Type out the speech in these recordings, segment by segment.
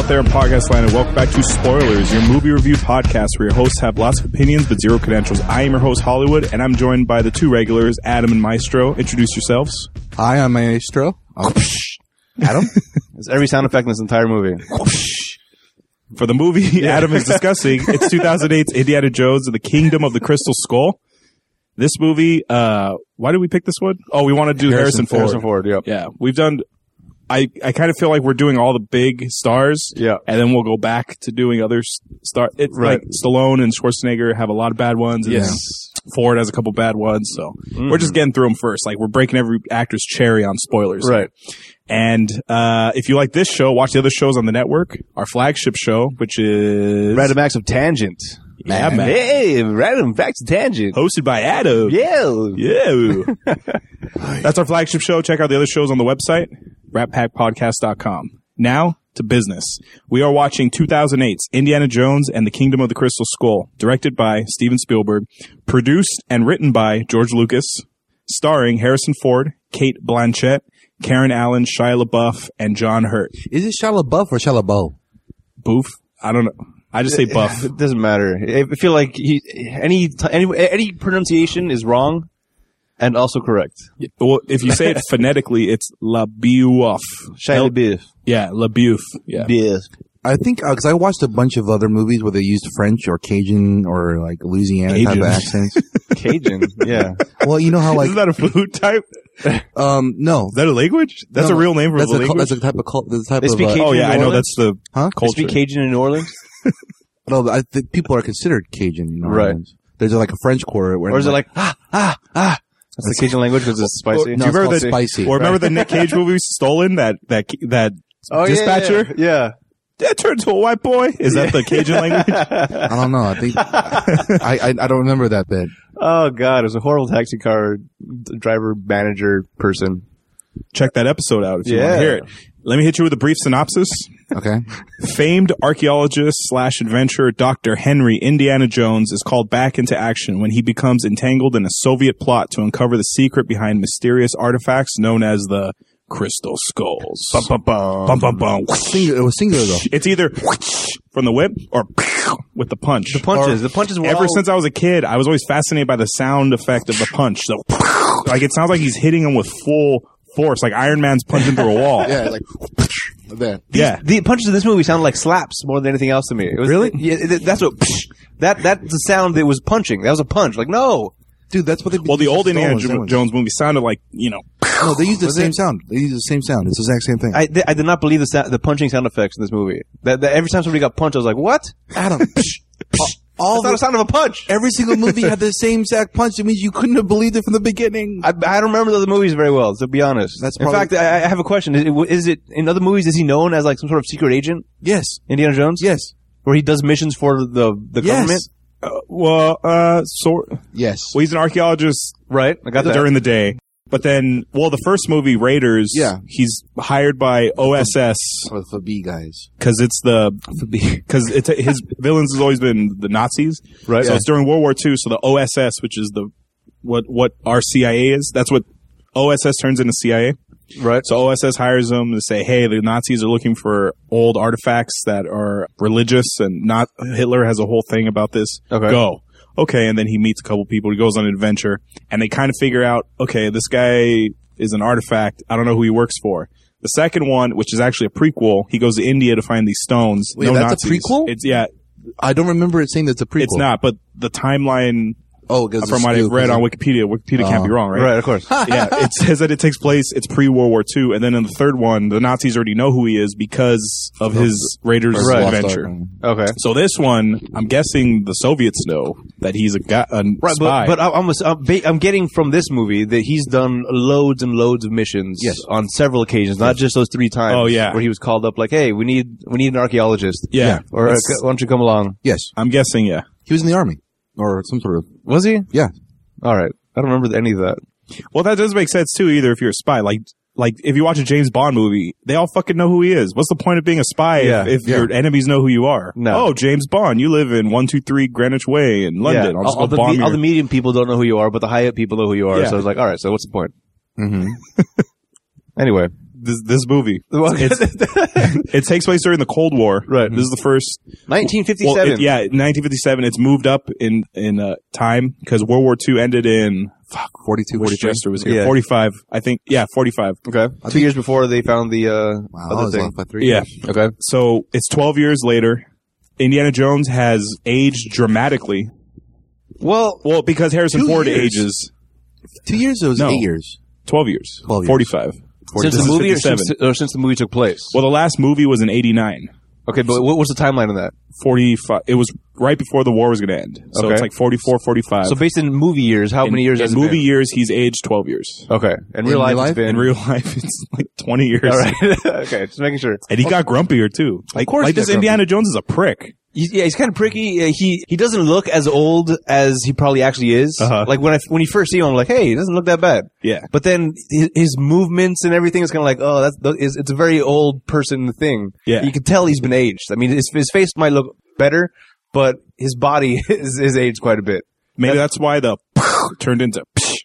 out there in podcast land, and welcome back to Spoilers, your movie review podcast where your hosts have lots of opinions but zero credentials. I am your host, Hollywood, and I'm joined by the two regulars, Adam and Maestro. Introduce yourselves. Hi, I'm Maestro. Adam? It's every sound effect in this entire movie. For the movie Adam is discussing, it's 2008's Indiana Jones and the Kingdom of the Crystal Skull. This movie, why did we pick this one? Oh, we want to do Harrison Ford. Harrison Ford, yep. Yeah, we've done... I kind of feel like we're doing all the big stars, yeah, and then we'll go back to doing other stars. It's right. Like Stallone and Schwarzenegger have a lot of bad ones, and Ford has a couple bad ones, so we're just getting through them first. Like, we're breaking every actor's cherry on spoilers. Right. And if you like this show, watch the other shows on the network. Our flagship show, which is... Random Acts of Tangent. Yeah, man. Hey, Random Acts of Tangent. Hosted by Adam. Yeah. That's our flagship show. Check out the other shows on the website, ratpackpodcast.com. Now to business. We are watching 2008's Indiana Jones and the Kingdom of the Crystal Skull, directed by Steven Spielberg, produced and written by George Lucas, starring Harrison Ford, Cate Blanchett, Karen Allen, Shia LaBeouf, and John Hurt. Is it Shia LaBeouf or Shia LaBeouf? Boof? I don't know. I just say buff. It doesn't matter. I feel like any pronunciation is wrong and also correct. Well, if you say it phonetically, it's LaBeouf. Shia LaBeouf. Yeah, LaBeouf. Yeah. Beef. I think, because I watched a bunch of other movies where they used French or Cajun or like Louisiana type of accents. Cajun, yeah. Well, you know how like... Isn't that a food type? No. Is that a language? That's a real name for a language? That's a type of... They speak Cajun oh, yeah, in I New know Orleans? that's the They speak Cajun in New Orleans? No, I think people are considered Cajun in New Orleans. Right. There's like a French quarter where... Or is it like, That's the Cajun language because it's spicy? No, do you remember it's spicy. Or remember the Nick Cage movie Stolen? That dispatcher? Yeah. That turned to a white boy? Is that the Cajun language? I don't know. I think... I don't remember that bit. Oh, God. It was a horrible taxi car driver, manager person. Check that episode out if you want to hear it. Let me hit you with a brief synopsis. Okay. Famed archaeologist/adventurer Dr. Henry Indiana Jones is called back into action when he becomes entangled in a Soviet plot to uncover the secret behind mysterious artifacts known as the Crystal Skulls. Bum, bum, bum. Bum, bum, bum. It was singular though. It's either from the whip or with the punch. The punches were ever since I was a kid, I was always fascinated by the sound effect of the punch. So, like, it sounds like he's hitting him with full force, like Iron Man's punching through a wall. Yeah, like that. The punches in this movie sound like slaps more than anything else to me. It was, really? Yeah, that's what. That's the sound that was punching. That was a punch. Like, no, dude, that's what they. Well, the old Indiana Jones movie sounded like, you know. No, they used the same sound. They used the same sound. It's the exact same thing. I did not believe the punching sound effects in this movie. That every time somebody got punched, I was like, what? Adam. That's not a sound of a punch. Every single movie had the same exact punch. It means you couldn't have believed it from the beginning. I don't remember the other movies very well, to be honest. In fact, I have a question. Is it in other movies? Is he known as like some sort of secret agent? Yes. Indiana Jones. Yes. Where he does missions for the government. Yes. Well, he's an archaeologist, right? I got that during the day. But then, the first movie, Raiders, he's hired by OSS. Or the FB guys. Because his villains has always been the Nazis. Right. So it's during World War II, so the OSS, which is what our CIA is, that's what OSS turns into CIA. Right. So OSS hires him to say, hey, the Nazis are looking for old artifacts that are religious, and not Hitler has a whole thing about this. Okay. Go. Okay, and then he meets a couple people. He goes on an adventure, and they kind of figure out, okay, this guy is an artifact. I don't know who he works for. The second one, which is actually a prequel, he goes to India to find these stones. Wait, that's Nazis. a prequel? I don't remember it saying that's a prequel. It's not, but the timeline... from what I've read on Wikipedia can't be wrong, right? Right, of course. Yeah, it says that it takes place, it's pre-World War II, and then in the third one, the Nazis already know who he is because of his Raiders adventure. Okay. So this one, I'm guessing the Soviets know that he's a spy. But I'm getting from this movie that he's done loads and loads of missions on several occasions, not just those 3 times. Oh, yeah. Where he was called up like, hey, we need an archaeologist. Yeah. Or why don't you come along? Yes. I'm guessing, yeah. He was in the army. Or some sort of... Was he? Yeah. All right. I don't remember any of that. Well, that doesn't make sense, too, either, if you're a spy. Like if you watch a James Bond movie, they all fucking know who he is. What's the point of being a spy if your enemies know who you are? No. Oh, James Bond, you live in 123 Greenwich Way in London. I'll just go bomb you. All the medium people don't know who you are, but the high up people know who you are. Yeah. So it's like, all right, so what's the point? Mm-hmm. Anyway. this movie. It takes place during the Cold War. Right. This is the first 1957. Well, 1957. It's moved up in time because World War II ended in 42, Wish 43. Jester was here. Yeah. 45, I think. Yeah, 45. Okay. 2 years before they found the Wow, I other was thing. off by 3 Yeah. years. Okay. So it's 12 years later. Indiana Jones has aged dramatically. Well, Because Harrison 2 Ford years. ages 2 years, it was No. 8 years. 12 years. 12 years. 45. since This the is movie 57. or since the movie took place. Well, the last movie was in 89. Okay, but what was the timeline on that? 45. It was right before the war was going to end. So Okay. it's like 44, 45. So based in movie years, how many years in has it movie been? years, he's aged 12 years. Okay. In real life, it's been... In real life, it's like 20 years. All right. Okay, just making sure. And he got grumpier too. Like course he this got Indiana Jones is a prick. He's kind of pricky. He doesn't look as old as he probably actually is. Uh-huh. Like when you first see him, I'm like, hey, he doesn't look that bad. Yeah. But then his movements and everything is kind of like, oh, it's a very old person thing. Yeah. You can tell he's been aged. I mean, his face might look better, but his body is aged quite a bit. Maybe that's why the turned into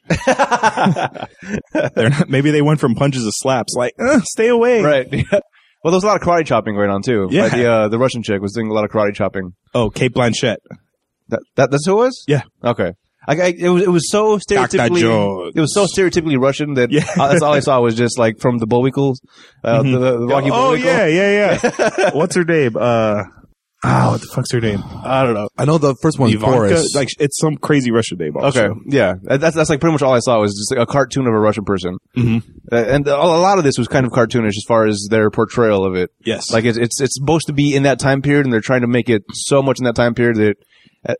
maybe they went from punches to slaps. Like, stay away. Right. Yeah. Well, there was a lot of karate chopping going on too. Yeah. Like the Russian chick was doing a lot of karate chopping. Oh, Kate Blanchett. That's who it was? Yeah. Okay. It was so stereotypically Jones. it was so stereotypically Russian that Yeah. that's all I saw was just like from the Bullwinkles, the Rocky Oh Bullwinkle. yeah. What's her name? What the fuck's her name? I don't know. I know the first one's Ivanka. Boris. Like it's some crazy Russian name. Also. Okay, yeah, that's like pretty much all I saw was just like a cartoon of a Russian person, and a lot of this was kind of cartoonish as far as their portrayal of it. Yes. Like it's supposed to be in that time period, and they're trying to make it so much in that time period that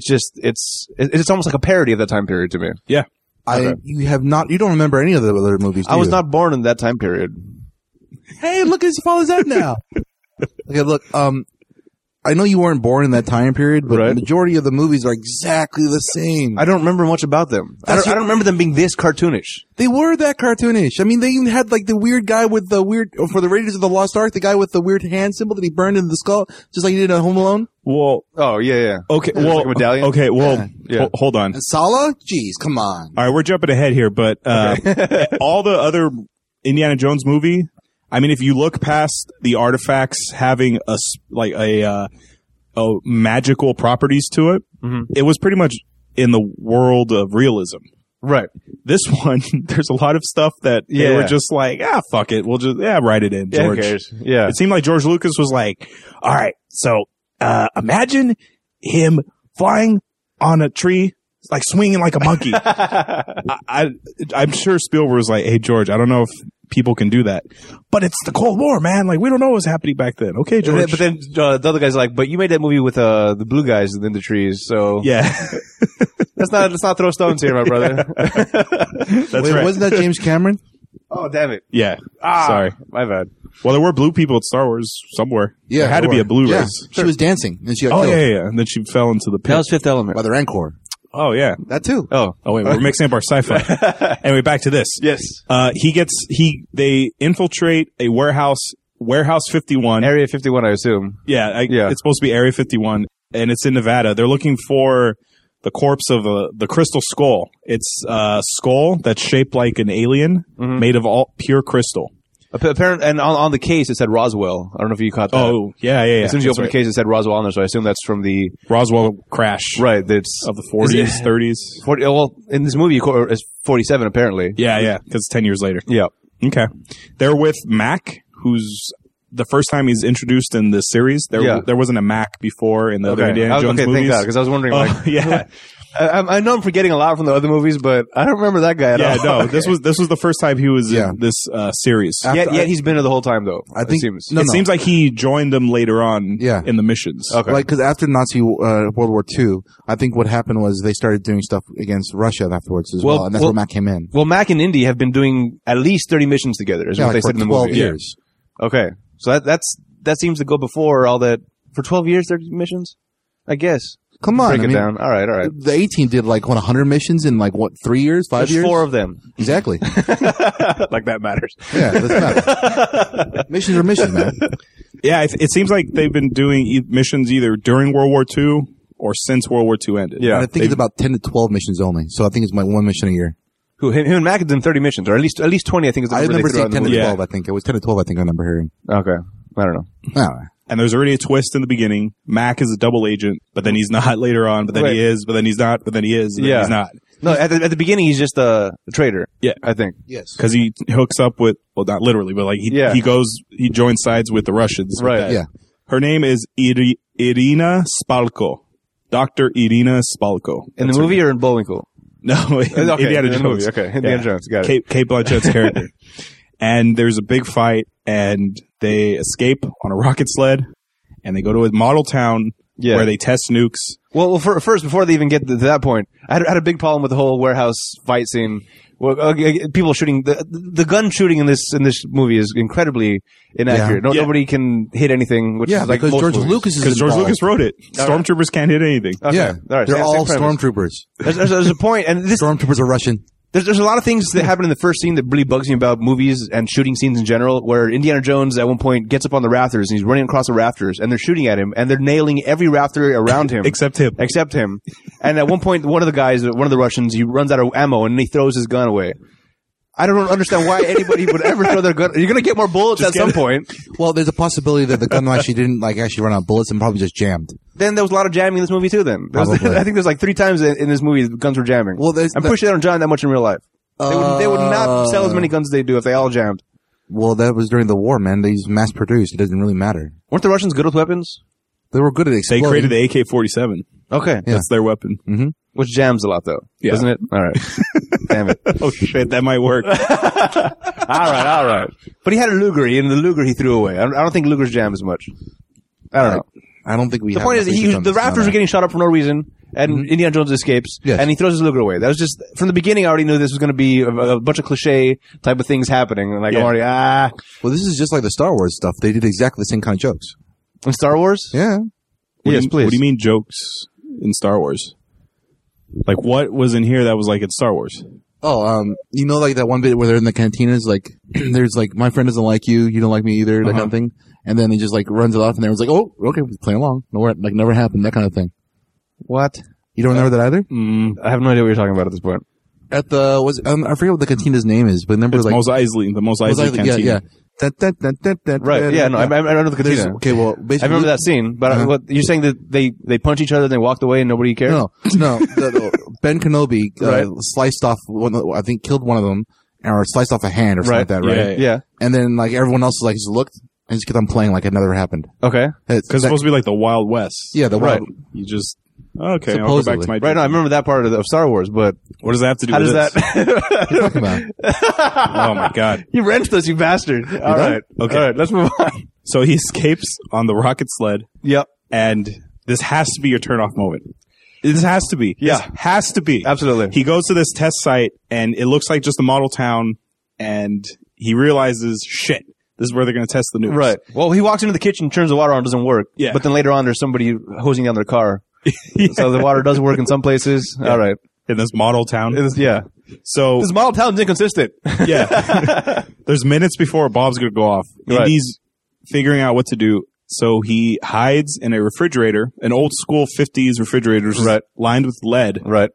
it's almost like a parody of that time period to me. Yeah. You don't remember any of the other movies, do I was you? not born in that time period. Hey, look at his father's out now. Okay, look, I know you weren't born in that time period, but Right. the majority of the movies are exactly the same. I don't remember much about them. I don't remember them being this cartoonish. They were that cartoonish. I mean, they even had like the weird guy with the weird, for the Raiders of the Lost Ark, the guy with the weird hand symbol that he burned into the skull, just like he did at Home Alone. Well. Oh yeah. Okay. Like Well. a medallion? Okay. Well. Yeah. Hold on. And Sala? Jeez, come on. All right, we're jumping ahead here, but all the other Indiana Jones movie, I mean, if you look past the artifacts having a magical properties to it, it was pretty much in the world of realism. Right. This one, there's a lot of stuff that they were just like, fuck it, we'll just write it in, Yeah, who George. cares? Yeah. It seemed like George Lucas was like, all right, so imagine him flying on a tree, like swinging like a monkey. I'm sure Spielberg was like, hey, George, I don't know if people can do that, but it's the Cold War, man. Like, we don't know what's happening back then. Okay, George. But then the other guy's like, but you made that movie with the blue guys in the trees, so yeah, let's not throw stones here, my brother. that's Wait, right. wasn't that James Cameron? Oh, damn it. Yeah. Sorry. My bad. Well, there were blue people at Star Wars somewhere. Yeah, there had to be a blue yeah. race. She was dancing and she got Oh, killed yeah. And then she fell into the pit. That was Fifth Element. by the Rancor. Oh, yeah. That too. Oh. Oh, wait, we're mixing up our sci-fi. Anyway, back to this. Yes. They infiltrate a warehouse 51. Area 51, I assume. Yeah, Yeah. It's supposed to be Area 51, and it's in Nevada. They're looking for the corpse of the crystal skull. It's a skull that's shaped like an alien, made of all pure crystal. Apparently, and on the case it said Roswell. I don't know if you caught that. Oh, yeah. As soon as you That's open right. the case, it said Roswell on there, so I assume that's from the Roswell crash right. That's of the 40s, 30s. 40. Well, in this movie, it's 47 apparently. Yeah, because it's 10 years later. Yeah. Okay. They're with Mac, who's the first time he's introduced in this series. There wasn't a Mac before in the other Indiana Jones Thank movies. God, because I was wondering. Oh, Like, yeah. I know I'm forgetting a lot from the other movies, but I don't remember that guy at all. No, this was the first time he was in this series. Yet he's been there the whole time, though. I think- it seems. No, It seems like he joined them later on Yeah. in the missions. Okay. Like, cause after Nazi, World War II, I think what happened was they started doing stuff against Russia afterwards as well. And that's where Mac came in. Well, Mac and Indy have been doing at least 30 missions together, is what like they for said in the 12 movie. years. Okay, so that seems to go before all that. For 12 years, 30 missions, I guess. Come on. Break I it mean, down. All right. The A-Team did like 100 missions in 3 years, 5 There's years? 4 of them. Exactly. Like that matters. Yeah, that's matter. Missions are missions, man. Yeah, it seems like they've been doing missions either during World War II or since World War II ended. Yeah. I think it's about 10 to 12 missions only. So I think it's one mission a year. Who him and Mac had done 30 missions, or at least 20. I think is the I number remember they threw out seeing in 10 the to movie. 12, I think. It was 10 to 12, I think I remember hearing. Okay, I don't know. Oh. And there's already a twist in the beginning. Mac is a double agent, but then he's not later on, but then Right. he is, but then he's not, but then he is, and then he's not. No, at the beginning he's just a traitor. Yeah. I think. Yes. Because he hooks up with, well, not literally, but like he joins sides with the Russians. with Right. that. Yeah. Her name is Irina Spalko. Dr. Irina Spalko. In That's the her movie name. or in Bullwinkle? No, in Okay, Indiana in the Jones. movie, okay. Indiana Jones, got it. Kate Blanchett's character. And there's a big fight, and they escape on a rocket sled, and they go to a model town Yeah. where they test nukes. Well, first, before they even get to that point, I had a big problem with the whole warehouse fight scene. Well, people shooting the gun shooting in this movie is incredibly inaccurate. Yeah. Nobody can hit anything. Which Yeah, is like because most George movies. Lucas is Because George involved. Lucas wrote it. All right. Stormtroopers can't hit anything. Okay. Yeah. All right. They're Same all premise. stormtroopers. There's a point, and this Stormtroopers are Russian. there's a lot of things that happen in the first scene that really bugs me about movies and shooting scenes in general, where Indiana Jones at one point gets up on the rafters and he's running across the rafters and they're shooting at him and they're nailing every rafter around him. Except him. Except him. And at one point, one of the Russians, he runs out of ammo and he throws his gun away. I don't understand why anybody would ever throw their gun. You're going to get more bullets at some point. Well, there's a possibility that the gun actually didn't actually run out of bullets and probably just jammed. Then there was a lot of jamming in this movie too then. Probably. I think there's like 3 times in this movie the guns were jamming. Well, I'm pretty sure they don't jam that much in real life. They would not sell as many guns as they do if they all jammed. Well, that was during the war, man. They mass produced. It doesn't really matter. Weren't the Russians good with weapons? They were good at They exploding. created the AK-47. Okay. Yeah. That's their weapon. Which jams a lot though. Yeah. Doesn't it? All right. Damn it. Oh shit, that might work. All right. But he had a Luger, and the Luger he threw away. I don't think Lugers jam as much. I don't know. I don't think we The have point is, enough research on the this rafters now. are getting shot up for no reason, and Indiana Jones escapes, Yes. and he throws his Luger away. That was just, from the beginning, I already knew this was going to be a bunch of cliche type of things happening. And like, Yeah. I'm already, Well, this is just like the Star Wars stuff. They did exactly the same kind of jokes. in Star Wars? Yeah. Yes, please. What do you mean jokes in Star Wars? Like, what was in here that was like in Star Wars? Oh, you know, like that one bit where they're in the cantinas, like, there's like, my friend doesn't like you, you don't like me either, that kind of thing. And then he just like runs it off and everyone's like, oh, okay, we're playing along. Nowhere, like never happened, that kind of thing. What? You don't remember that either? I have no idea what you're talking about at this point. At the, I forget what the cantina's name is, but remember It's like, Mos Eisley, the Mos Eisley cantina. yeah. Right, yeah, no, I know the There's- cantina. Okay, well, I basically. remember that scene, but what, you're saying that they punch each other and they walked away and nobody cared? No, Ben Kenobi Right. sliced off I think killed one of them, or sliced off a hand or something like that, right? Yeah. Yeah. And then like everyone else like just looked and just kept on playing like it never happened. Okay. Because it's supposed to be like the Wild West. Yeah, the Right. wild. You just, okay, I'll go back Supposedly. to my Right, no, I remember that part of Star Wars, but What does that have to do how with does this? that... Talking about. Oh my god. You wrenched us, you bastard. All right. Okay. All right, let's move on. So he escapes on the rocket sled, Yep. and this has to be your turnoff moment. This has to be. Yeah. This has to be. Absolutely. He goes to this test site, and it looks like just a model town, and he realizes, shit, this is where they're going to test the nukes. Right. Well, he walks into the kitchen, turns the water on, doesn't work. Yeah. But then later on, there's somebody hosing down their car. So the water does work in some places. All right. In this model town. Yeah. So, This model town's inconsistent. yeah. There's minutes before Bob's going to go off. Right. Indy's figuring out what to do. So he hides in a refrigerator, an old school 50s refrigerator, Right. lined with lead. Right.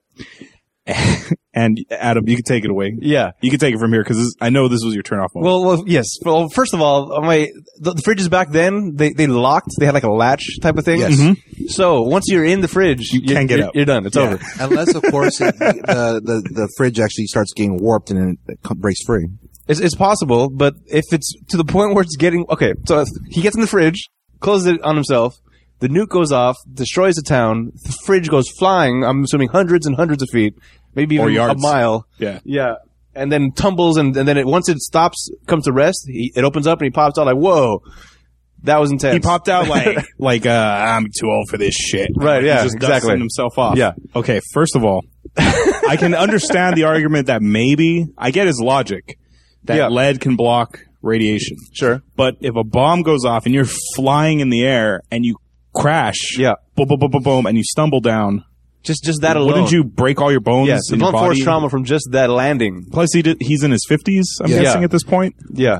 And Adam, you can take it away. Yeah. You can take it from here because I know this was your turnoff moment. Well, yes. Well, first of all, the fridges back then, they locked. They had like a latch type of thing. Yes. So once you're in the fridge, you can't get out. You're done. It's over. Unless, of course, the fridge actually starts getting warped and it breaks free. It's possible, but if it's to the point where it's getting okay, so he gets in the fridge, closes it on himself. The nuke goes off, destroys the town. The fridge goes flying. I'm assuming hundreds and hundreds of feet, maybe Or even a yards. mile. Yeah. Yeah. And then tumbles, and then once it stops, comes to rest, it opens up and he pops out like, whoa, that was intense. He popped out like I'm too old for this shit. Right, yeah, He's just exactly. dusting himself off. Yeah. Okay, first of all, I can understand the argument that maybe, I get his logic, that Yeah. lead can block radiation. Sure. But if a bomb goes off and you're flying in the air and you crash, Yeah. boom, boom, boom, boom, boom, and you stumble down, Just that alone. wouldn't you break all your bones Yes, the in your blunt force body? trauma from just that landing. Plus, he's in his 50s, I'm Yeah. guessing, at this point. Yeah.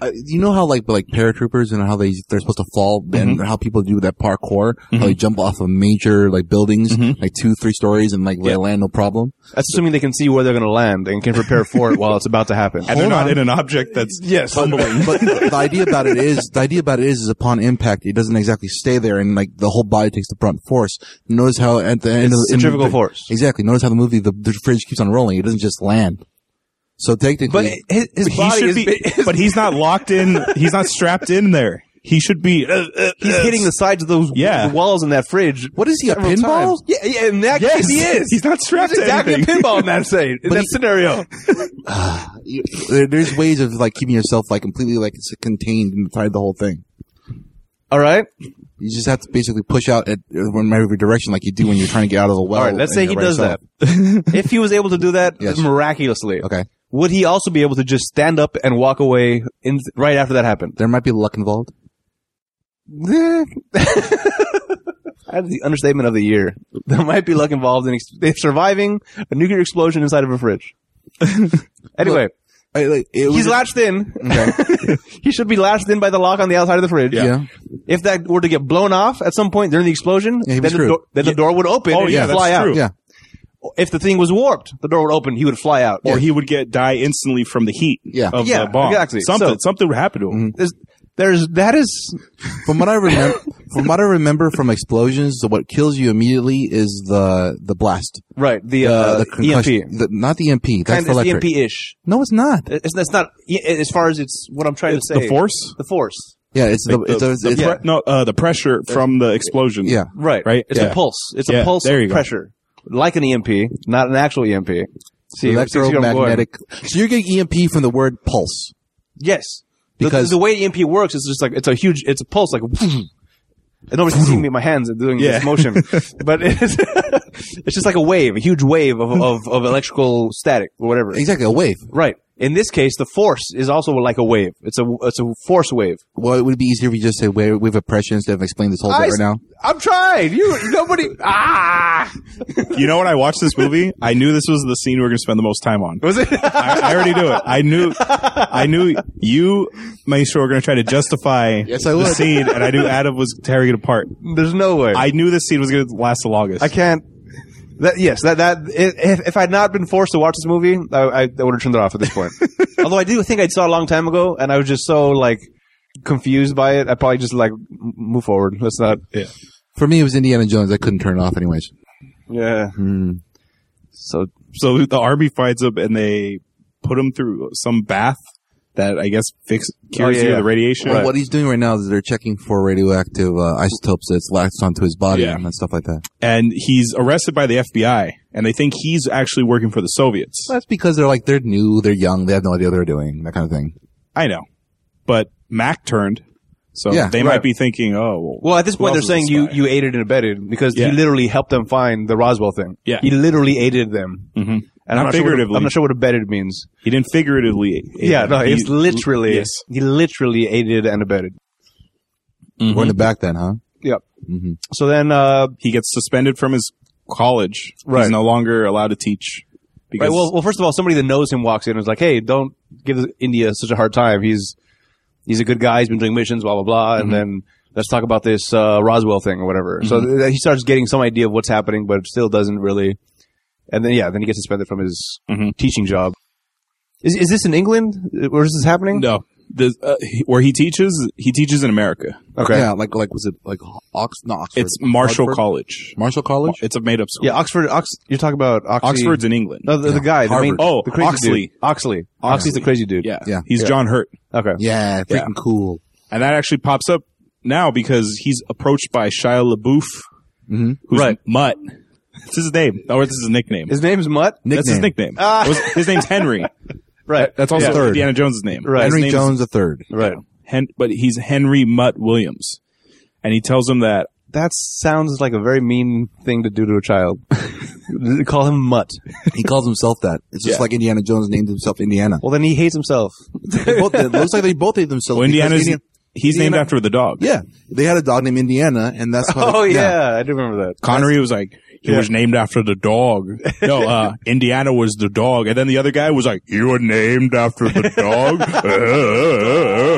You know how like paratroopers and how they're supposed to fall and how people do that parkour, how they jump off of major like buildings, like 2-3 stories and like they land no problem. That's assuming they can see where they're going to land and can prepare for it while it's about to happen. And they're not in an object that's tumbling. But the idea about it is upon impact, it doesn't exactly stay there and like the whole body takes the brunt force. Notice how at the end It's centrifugal force. Exactly. Notice how the movie, the fridge keeps on rolling. It doesn't just land. So technically, But his body is but he's not locked in. He's not strapped in there. He should be. he's hitting the sides of those the walls in that fridge. what is he, a several pinball? times. Yeah, in that case he is. He's not strapped He's to exactly anything. a pinball in that scenario. There's ways of like keeping yourself like completely like contained inside the whole thing. All right. You just have to basically push out at every direction like you do when you're trying to get out of the well. All right. Let's say he does that. If he was able to do that Yes. miraculously, Okay. would he also be able to just stand up and walk away right after that happened? There might be luck involved. That's the understatement of the year. There might be luck involved in surviving a nuclear explosion inside of a fridge. Anyway, he's latched in. Okay. He should be latched in by the lock on the outside of the fridge. Yeah. If that were to get blown off at some point during the explosion, Yeah, he'd be then, screwed. the door would open and yeah, he'd fly that's out. true. Yeah. If the thing was warped, the door would open, he would fly out. Or he would die instantly from the heat of Yeah, the bomb. exactly. Something would happen to him. That is From what I remember from explosions, what kills you immediately is the blast. right. The concussion. EMP. Not the EMP. That's Kind of electric. EMP-ish. No, it's not. It's not as far as it's what I'm trying It's to say. the force. The force. Yeah, it's The pressure from the explosion. yeah. Right. Right? It's Yeah. a pulse. It's Yeah, a pulse there you go. pressure. Like an EMP, not an actual EMP. See where I'm going. Electromagnetic. So you're getting EMP from the word pulse. Yes. Because- the way EMP works is just like it's a pulse like and nobody's seeing me my hands and doing this motion. But it's just like a wave, a huge wave of electrical static or whatever. Exactly, a wave. Right. In this case, the force is also like a wave. It's a force wave. Well, it would be easier if you just say wave of pressure instead of explain this whole bit right now. I'm trying. Nobody. You know when I watched this movie, I knew this was the scene we were going to spend the most time on. Was it? I already knew it. I knew you made sure we were going to try to justify Yes, I the would. scene, and I knew Adam was tearing it apart. There's no way. I knew this scene was going to last the longest. I can't. If I'd not been forced to watch this movie, I would have turned it off at this point. Although I do think I saw it a long time ago, and I was just so like confused by it. I probably just like move forward. Let's not. Yeah. For me, it was Indiana Jones. I couldn't turn it off anyways. Yeah. So the army finds him, and they put him through some bath that I guess cures you of the radiation. Well, what he's doing right now is they're checking for radioactive isotopes that's latched onto his body Yeah. and stuff like that. And he's arrested by the FBI, and they think he's actually working for the Soviets. That's because they're new, they're young, they have no idea what they're doing, that kind of thing. I know. But Mac turned, so Yeah, they might be thinking, oh, Well, at this who point, they're else is saying a spy? you aided and abetted because Yeah. he literally helped them find the Roswell thing. Yeah. He literally aided them. Mm-hmm. And Not figuratively. I'm not sure what abetted means. He didn't figuratively. Yeah, no, it's literally. Yes. He literally aided and abetted. We're in the back then, huh? Yep. Mm-hmm. So then, He gets suspended from his college. Right. He's no longer allowed to teach. Because right, well, first of all, somebody that knows him walks in and is like, "Hey, don't give India such a hard time. He's a good guy. He's been doing missions, blah blah blah." And then let's talk about this Roswell thing or whatever. So he starts getting some idea of what's happening, but still doesn't really. And then then he gets suspended from his teaching job. Is this in England? Where is this happening? no, where he teaches in America. Okay. Yeah, like was it like not Oxford? It's Marshall Harvard? College. Marshall College? It's a made-up school. Yeah, Oxford. You're talking about Oxley. Oxford's in England. No, the guy. The main, Oh, the crazy Oxley. dude. Oxley. Oxley's the crazy dude. Yeah, Yeah. He's John Hurt, Okay. Yeah, freaking cool. and that actually pops up now because he's approached by Shia LaBeouf, who's Right. Mutt. It's his name, or this is his nickname. His name's Mutt. That's his nickname. His name's Henry. Right. That's also Third. Indiana Jones' name. Right. His Henry name is- Jones III. Right. but he's Henry Mutt Williams, and he tells him that That sounds like a very mean thing to do to a child. Call him Mutt. He calls himself that. It's just Yeah. like Indiana Jones named himself Indiana. Well, then he hates himself. It looks like they both hate themselves. well, because he's named Indiana- after the dog. Yeah, they had a dog named Indiana, and that's how. Oh yeah, I do remember that. Connery was like, he was named after the dog. No, Indiana was the dog. And then the other guy was like, you were named after the dog?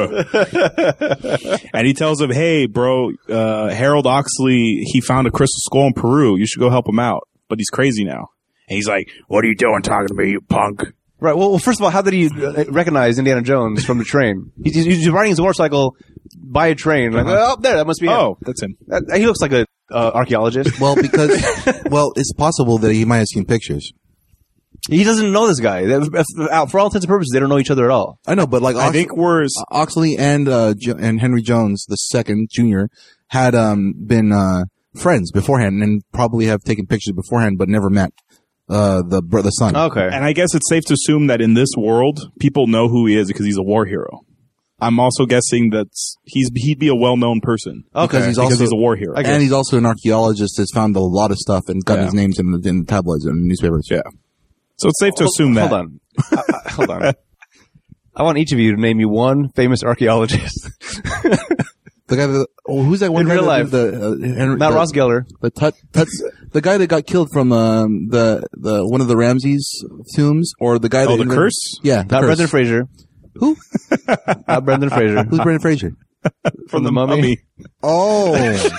bro. And he tells him, hey, bro, Harold Oxley, he found a crystal skull in Peru. You should go help him out. But he's crazy now. And he's like, what are you doing talking to me, you punk? Right. Well, first of all, how did he recognize Indiana Jones from the train? He's riding his motorcycle by a train. Like, oh, there, that must be him. Oh, that's him. He looks like a archaeologist. Well, because it's possible that he might have seen pictures. He doesn't know this guy. For all intents and purposes, they don't know each other at all. I know, but like I think we're... Oxley and Henry Jones the second, Jr. had been friends beforehand and probably have taken pictures beforehand, but never met the son. Okay. And I guess it's safe to assume that in this world, people know who he is because he's a war hero. I'm also guessing that he'd be a well-known person. Because he's a war hero. And he's also an archaeologist that's found a lot of stuff and gotten his names in the tabloids and newspapers. Yeah. So it's safe to assume that. Hold on. Hold on. I want each of you to name me one famous archaeologist. The guy that, who's that one In guy real that life. did Not Ross Geller. The guy that got killed from the one of the Ramses tombs, or the guy that the curse? Yeah, Not Brendan Fraser. Who? Not Brendan Fraser. Who's Brendan Fraser? From the Mummy. Oh,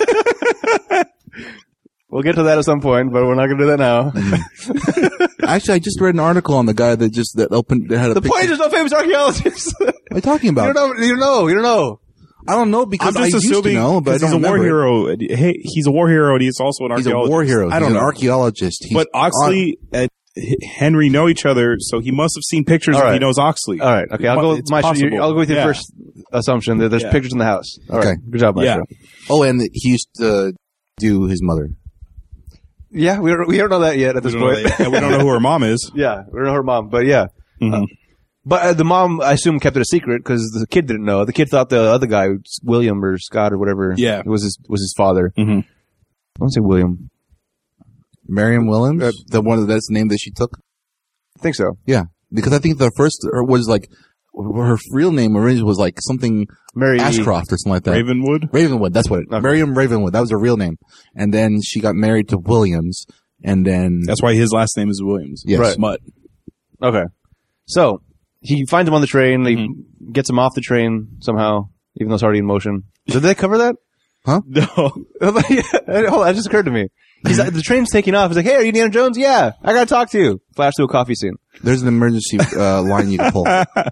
We'll get to that at some point, but we're not going to do that now. actually, I just read an article on the guy that had a The point is there's no famous archaeologists. What are you talking about? You don't know. I don't know because I'm just I used assuming to know, but I don't he's a war remember it. hero. Hey, he's a war hero, and he's also an He's a archaeologist. war hero. I don't He's know. an archaeologist. But Oxley and Henry know each other, so he must have seen pictures All if right. he knows Oxley. All right. Okay. I'll go with It's Maestro. possible. I'll go with your Yeah. first assumption that there's Yeah. pictures in the house. All right. Okay. Good job, Maestro. Oh, and he used to do his mother. Yeah. We don't know that yet at this We don't know point. that- and we don't know who her mom is. Yeah. We don't know her mom, but yeah. Mhm. But the mom, I assume, kept it a secret because the kid didn't know. The kid thought the other guy, William or Scott or whatever, Yeah. was his father. Mhm. I want to say William. Mariam Williams, that's the name that she took. I think so. Yeah, because I think the first was like her real name originally was like something Mary Ashcroft or something like that. Ravenwood? Ravenwood, that's what it. Okay. Miriam Ravenwood, that was her real name, and then she got married to Williams, and then That's why his last name is Williams. Yes. Right. Mutt. Okay. So he finds him on the train. He gets him off the train somehow, even though it's already in motion. Did they cover that? No. Hold on, that just occurred to me. The train's taking off. He's like, "Hey, are you Indiana Jones? Yeah, I gotta talk to you." Flash to a coffee scene. there's an emergency line you can pull.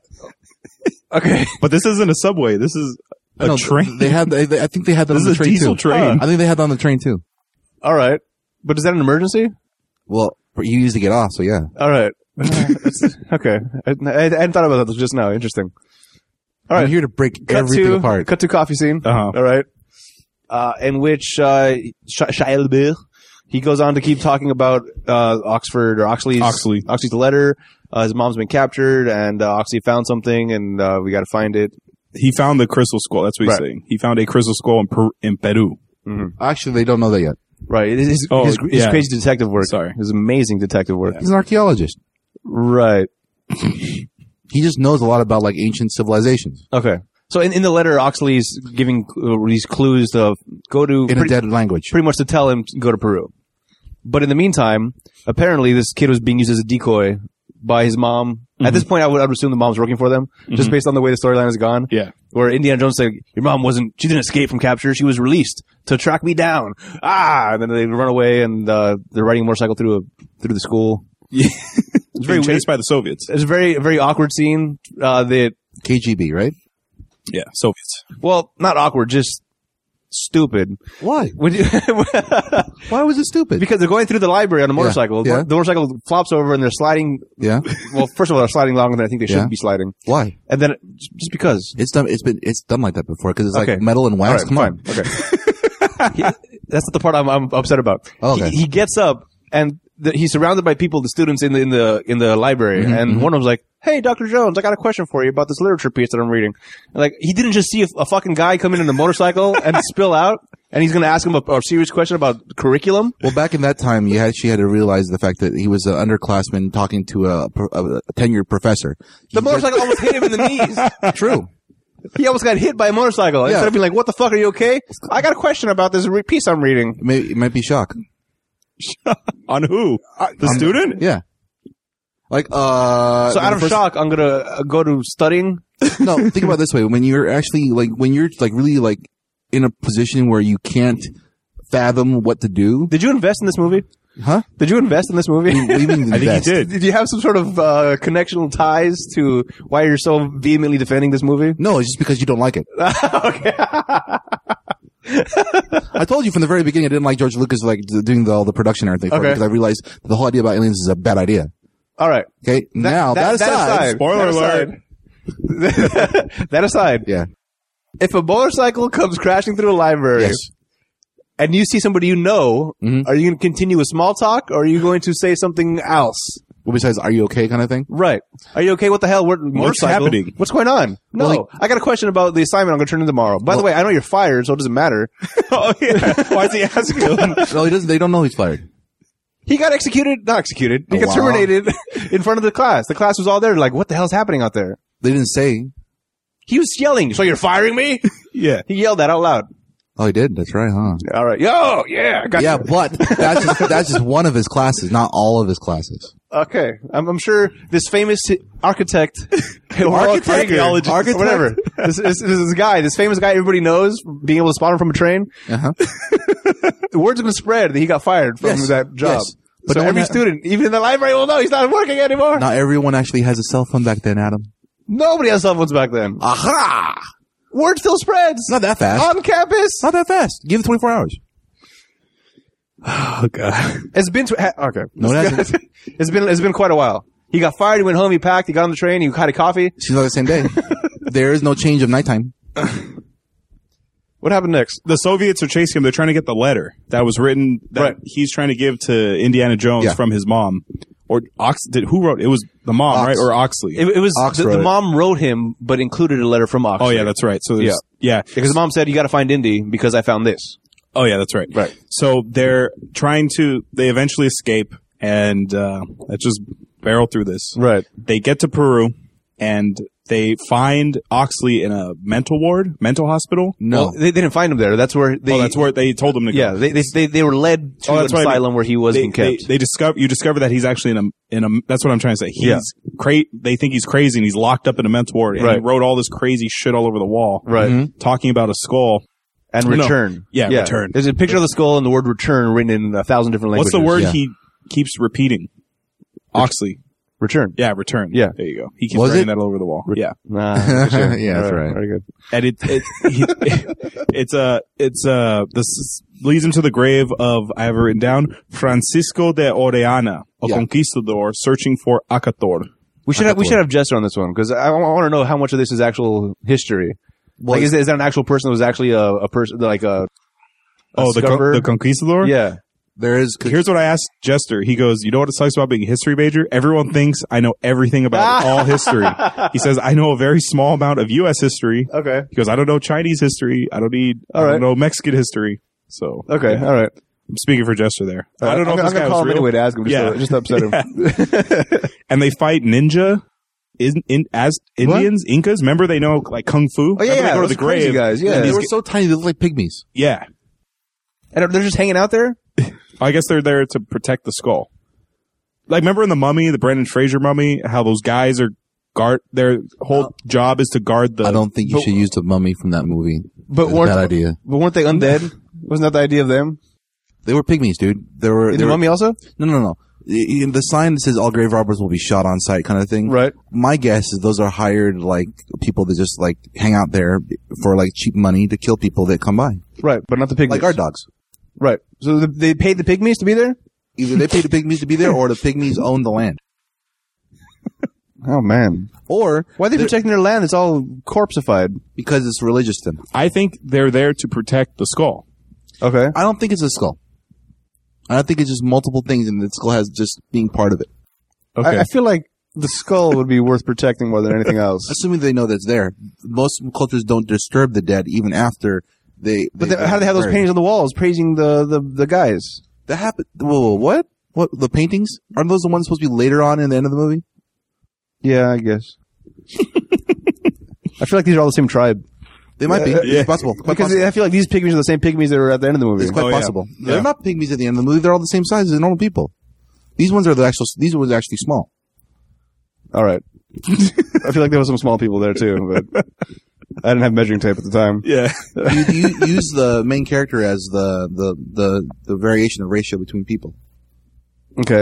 Okay. But this isn't a subway. This is a No, train. They had. I think they had that This on is the a train diesel too. train. I think they had that on the train too. All right. But is that an emergency? Well, you used to get off, so yeah. All right. Okay. I hadn't thought about that just now. Interesting. All I'm right. here to break everything apart. Cut to coffee scene. Uh-huh. All right. In which Shia LaBeouf, he goes on to keep talking about Oxford or Oxley's letter. His mom's been captured, and Oxley found something, and we got to find it. He found the crystal skull. That's what he's saying. He found a crystal skull in Peru. Actually, they don't know that yet. Right. His yeah. crazy detective work. Sorry. His amazing detective work. He's an archaeologist. Right. He just knows a lot about like ancient civilizations Okay. So in the letter, Oxley's giving these clues to go to in a dead language. pretty much to tell him to go to Peru. But in the meantime, apparently this kid was being used as a decoy by his mom. At this point, I would assume the mom's working for them, just based on the way the storyline has gone. Yeah. Where Indiana Jones said, "Your mom she didn't escape from capture. She was released to track me down." And then they run away, and they're riding a motorcycle through the school. Yeah. It's very Being weird. chased by the Soviets. It's a very, very awkward scene. That KGB, right? Yeah, Soviets. well, not awkward, just stupid. Why? When you- Why was it stupid? Because they're going through the library on a motorcycle. Yeah. The motorcycle flops over and they're sliding. Yeah. Well, first of all, they're sliding longer than I think they should Yeah. be sliding. Why? And then just because. It's done. It's done like that before because it's Okay. like metal and wax. All Come right, on. fine. Okay. That's not the part I'm upset about. Oh, okay. He gets up and he's surrounded by people, the students in the library, and one of them's like, "Hey, Dr. Jones, I got a question for you about this literature piece that I'm reading." And like, he didn't just see a fucking guy come in a motorcycle and spill out, and he's going to ask him a serious question about curriculum. Well, back in that time, you actually had to realize the fact that he was an underclassman talking to a tenured professor. The motorcycle almost hit him in the knees. True. He almost got hit by a motorcycle. Yeah. Instead of being like, "What the fuck, are you okay? I got a question about this piece I'm reading." It might be shock. On who? The student? Yeah. Like, So out of shock, I'm gonna go to studying. No, think about it this way. When you're actually really in a position where you can't fathom what to do. Did you invest in this movie? Huh? Did you invest in this movie? What do you mean I think he invest? did. Did you have some sort of connectional ties to why you're so vehemently defending this movie? No, it's just because you don't like it. Okay. I told you from the very beginning I didn't like George Lucas doing all the production and everything for it Okay. because I realized that the whole idea about aliens is a bad idea. All right. Okay, that aside, Spoiler alert. That aside, yeah, if a motorcycle comes crashing through a library yes. and you see somebody you know, Mhm. are you going to continue with small talk or are you going to say something else? Well, besides, are you okay kind of thing? Right. Are you okay? What the hell? Motorcycle? happening? What's going on? No. Well, I got a question about the assignment I'm going to turn in tomorrow. By the way, I know you're fired, so it doesn't matter. Oh yeah. Why is he asking him? No, he doesn't. They don't know he's fired. He got not executed. He Oh, got wow. terminated in front of the class. The class was all there like, what the hell's happening out there? They didn't say. He was yelling, so you're firing me? Yeah. He yelled that out loud. Oh, he did. That's right, huh? All right. Yo, yeah. I got Yeah, you. but that's just one of his classes, not all of his classes. Okay. I'm sure this famous architect, Archaeologist. architect, whatever. This guy, this famous guy everybody knows, being able to spot him from a train. Uh-huh. The word's going to spread that he got fired from Yes. that job. Yes. But So no one every student, even in the library, will know he's not working anymore. Not everyone actually has a cell phone back then, Adam. Nobody has cell phones back then. Aha! Word still spreads. Not that fast. On campus. Not that fast. Give it 24 hours. Oh god. It's been okay. No, it hasn't. It's been quite a while. He got fired. He went home. He packed. He got on the train. He had a coffee. Seems like the same day. There is no change of nighttime. What happened next? The Soviets are chasing him. They're trying to get the letter that was written that Right. he's trying to give to Indiana Jones Yeah. from his mom. Or who wrote it? It was the mom, Ox. right? Or Oxley. It was Ox the wrote it. mom wrote him, but included a letter from Ox. oh yeah, that's right. So there's, yeah. because the mom said you got to find Indy because I found this. Oh yeah, that's right. Right. So they eventually escape and, let's just barrel through this. Right. They get to Peru and they find Oxley in a mental hospital. No. Well, they didn't find him there. That's where they. That's where they told him to go. Yeah, they were led to Oh, an that's what I mean. asylum where he was being kept. You discover that he's actually in a, that's what I'm trying to say. Yeah. They think he's crazy and he's locked up in a mental ward and he Right. wrote all this crazy shit all over the wall. Right. Mhm. Talking about a skull. And No. return. Yeah, return. There's a picture of the skull and the word return written in 1,000 different languages. What's the word Yeah. he keeps repeating? Oxley. Return. Yeah, return. Yeah. There you go. He keeps Was writing it? that all over the wall. Yeah. Nah, sure. Yeah, that's All right. Very good. And this leads him to the grave of, I have it written down, Francisco de Orellana, a Yeah. conquistador searching for Acator. We should have Jester on this one because I want to know how much of this is actual history. Well, Like, is that an actual person that was actually a person like a discoverer? The conquistador? Yeah. there is. Here's what I asked Jester. He goes, you know what it sucks about being a history major? Everyone thinks I know everything about all history. He says, I know a very small amount of U.S. history. Okay. He goes, I don't know Chinese history. I don't right. know Mexican history. So, Okay. yeah. All right. I'm speaking for Jester there. I don't know I'm if this gonna guy call was him real. anyway to ask him just to upset him. And they fight ninja as Indians, Incas. Remember they know like Kung Fu? Oh yeah, Remember they go to those the crazy grave. guys. Yeah. And They these were so tiny, they look like pygmies. Yeah. And they're just hanging out there. I guess they're there to protect the skull. Like, remember in the Mummy, the Brendan Fraser Mummy, how those guys are their whole job is to guard the. I don't think you should use the mummy from that movie. But It's a bad idea. But weren't they undead? Wasn't that the idea of them? They were pygmies, dude. They were. In they the were- Mummy also? No. The sign that says all grave robbers will be shot on sight, kind of thing. Right. My guess is those are hired like people that just like hang out there for like cheap money to kill people that come by, Right. But not the pygmies. like our dogs. Right. So they paid the pygmies to be there? Either they pay the pygmies to be there, or the pygmies own the land. Oh man. Or Why are they protecting their land? It's all corpseified. because it's religious to them. I think they're there to protect the skull. Okay. I don't think it's a skull. I don't think it's just multiple things, and the skull has just being part of it. Okay. I feel like the skull would be worth protecting more than anything else. Assuming they know that's there. Most cultures don't disturb the dead even after they. But how do they have those buried. paintings on the walls praising the guys? That happened. Whoa, what? What? The paintings? Aren't those the ones supposed to be later on in the end of the movie? Yeah, I guess. I feel like these are all the same tribe. They might be. Yeah. It's possible. Quite Because possible. I feel like these pygmies are the same pygmies that were at the end of the movie. It's quite Oh, yeah. possible. Yeah. They're not pygmies at the end of the movie. They're all the same size as normal people. These ones are the actual. These ones are actually small. All right. I feel like there was some small people there too, but I didn't have measuring tape at the time. Yeah. You use the main character as the variation of ratio between people. Okay.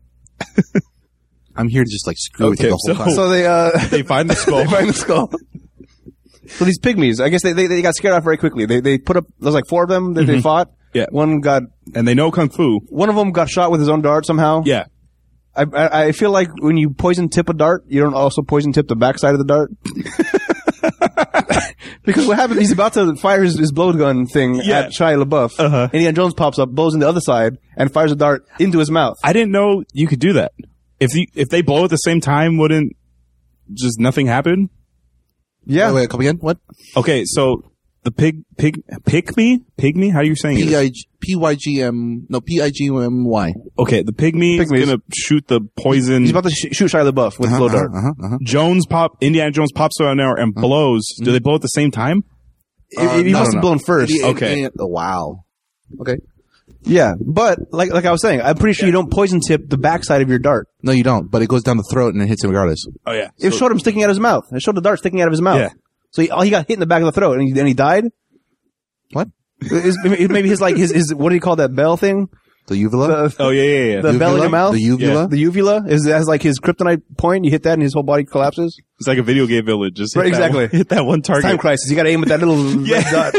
I'm here to just like screw with you the whole time. So They find the skull. they find the skull. So these pygmies, I guess they got scared off very quickly. They put up, there's like 4 of them that they fought. Yeah. One And they know Kung Fu. of them got shot with his own dart somehow. Yeah. I feel like when you poison tip a dart, you don't also poison tip the backside of the dart. Because what happens, he's about to fire his blowgun thing at Shia LaBeouf. Uh-huh. Indiana Jones pops up, blows in the other side, and fires a dart into his mouth. I didn't know you could do that. If they blow at the same time, wouldn't just nothing happen? Yeah. Wait, come again? What? Okay, so the pygmy? How are you saying it? P-Y-G-M, no, P-I-G-M-Y. Okay, the pygmy is Pygmies. gonna shoot the poison. He's about to shoot Shia LaBeouf with a blow dart. Indiana Jones pops around there and blows. Do they blow at the same time? He must have blown first. Okay. Oh, wow. Okay. Yeah, but like I was saying, I'm pretty sure you don't poison tip the backside of your dart. No, you don't, but it goes down the throat and it hits him regardless. Oh yeah. It showed him sticking out of his mouth. It showed the dart sticking out of his mouth. Yeah. So he got hit in the back of the throat and he died. What? Maybe his what do you call that bell thing? The uvula? Oh yeah. The bell in your mouth? The uvula? Yeah. The uvula has like his kryptonite point. You hit that and his whole body collapses. It's like a video game village. Just hit Right, exactly. hit that one target. Time crisis. You got to aim at that little red dot.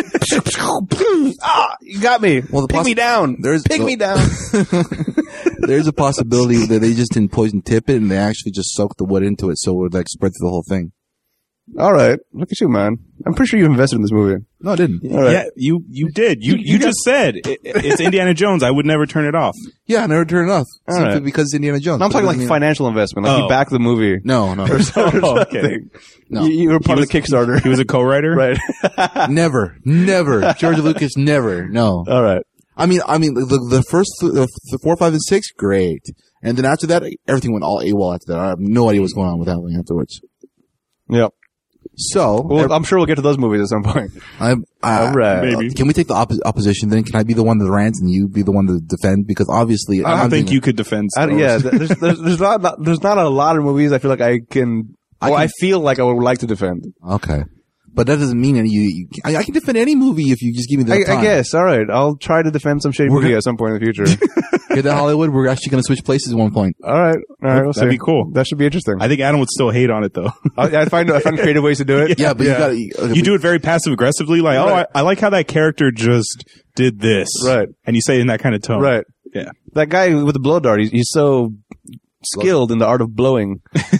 You got me. Well, Pig me down. Pig me down. There's a possibility that they just didn't poison tip it and they actually just soaked the wood into it so it would like spread through the whole thing. All right. Look at you, man. I'm pretty sure you invested in this movie. No, I didn't. All right. Yeah, you did. You just said it's Indiana Jones. I would never turn it off. Yeah, I never turned it off. All Simply right. because it's Indiana Jones. No, I'm But it talking like doesn't mean- financial investment. Like you Oh. back the movie. No. Oh, okay. No. You were part of the Kickstarter. He was a co-writer. Right. Never. George Lucas, never. No. All right. I mean, the first, the 4, 5, and 6, great. And then after that, everything went all AWOL after that. I have no idea what's going on with that thing afterwards. Yep. So, Well, I'm sure we'll get to those movies at some point. all right. Maybe. Can we take the opposition then? Can I be the one that rants and you be the one to defend? Because obviously, I don't think you could defend. Star Wars. Yeah, there's not a lot of movies I feel like I feel like I would like to defend. Okay. But that doesn't mean I can defend any movie if you just give me the time. I guess. All right. I'll try to defend some shitty movie at some point in the future. Get that Hollywood. We're actually going to switch places at one point. All right. We'll That'd be see. cool. That should be interesting. I think Adam would still hate on it though. I find creative ways to do it. Yeah, but Yeah. you got to. You do it very passive aggressively, like, Right. I like how that character just did this, Right. And you say it in that kind of tone, Right. Yeah. That guy with the blow dart, he's so skilled in the art of blowing.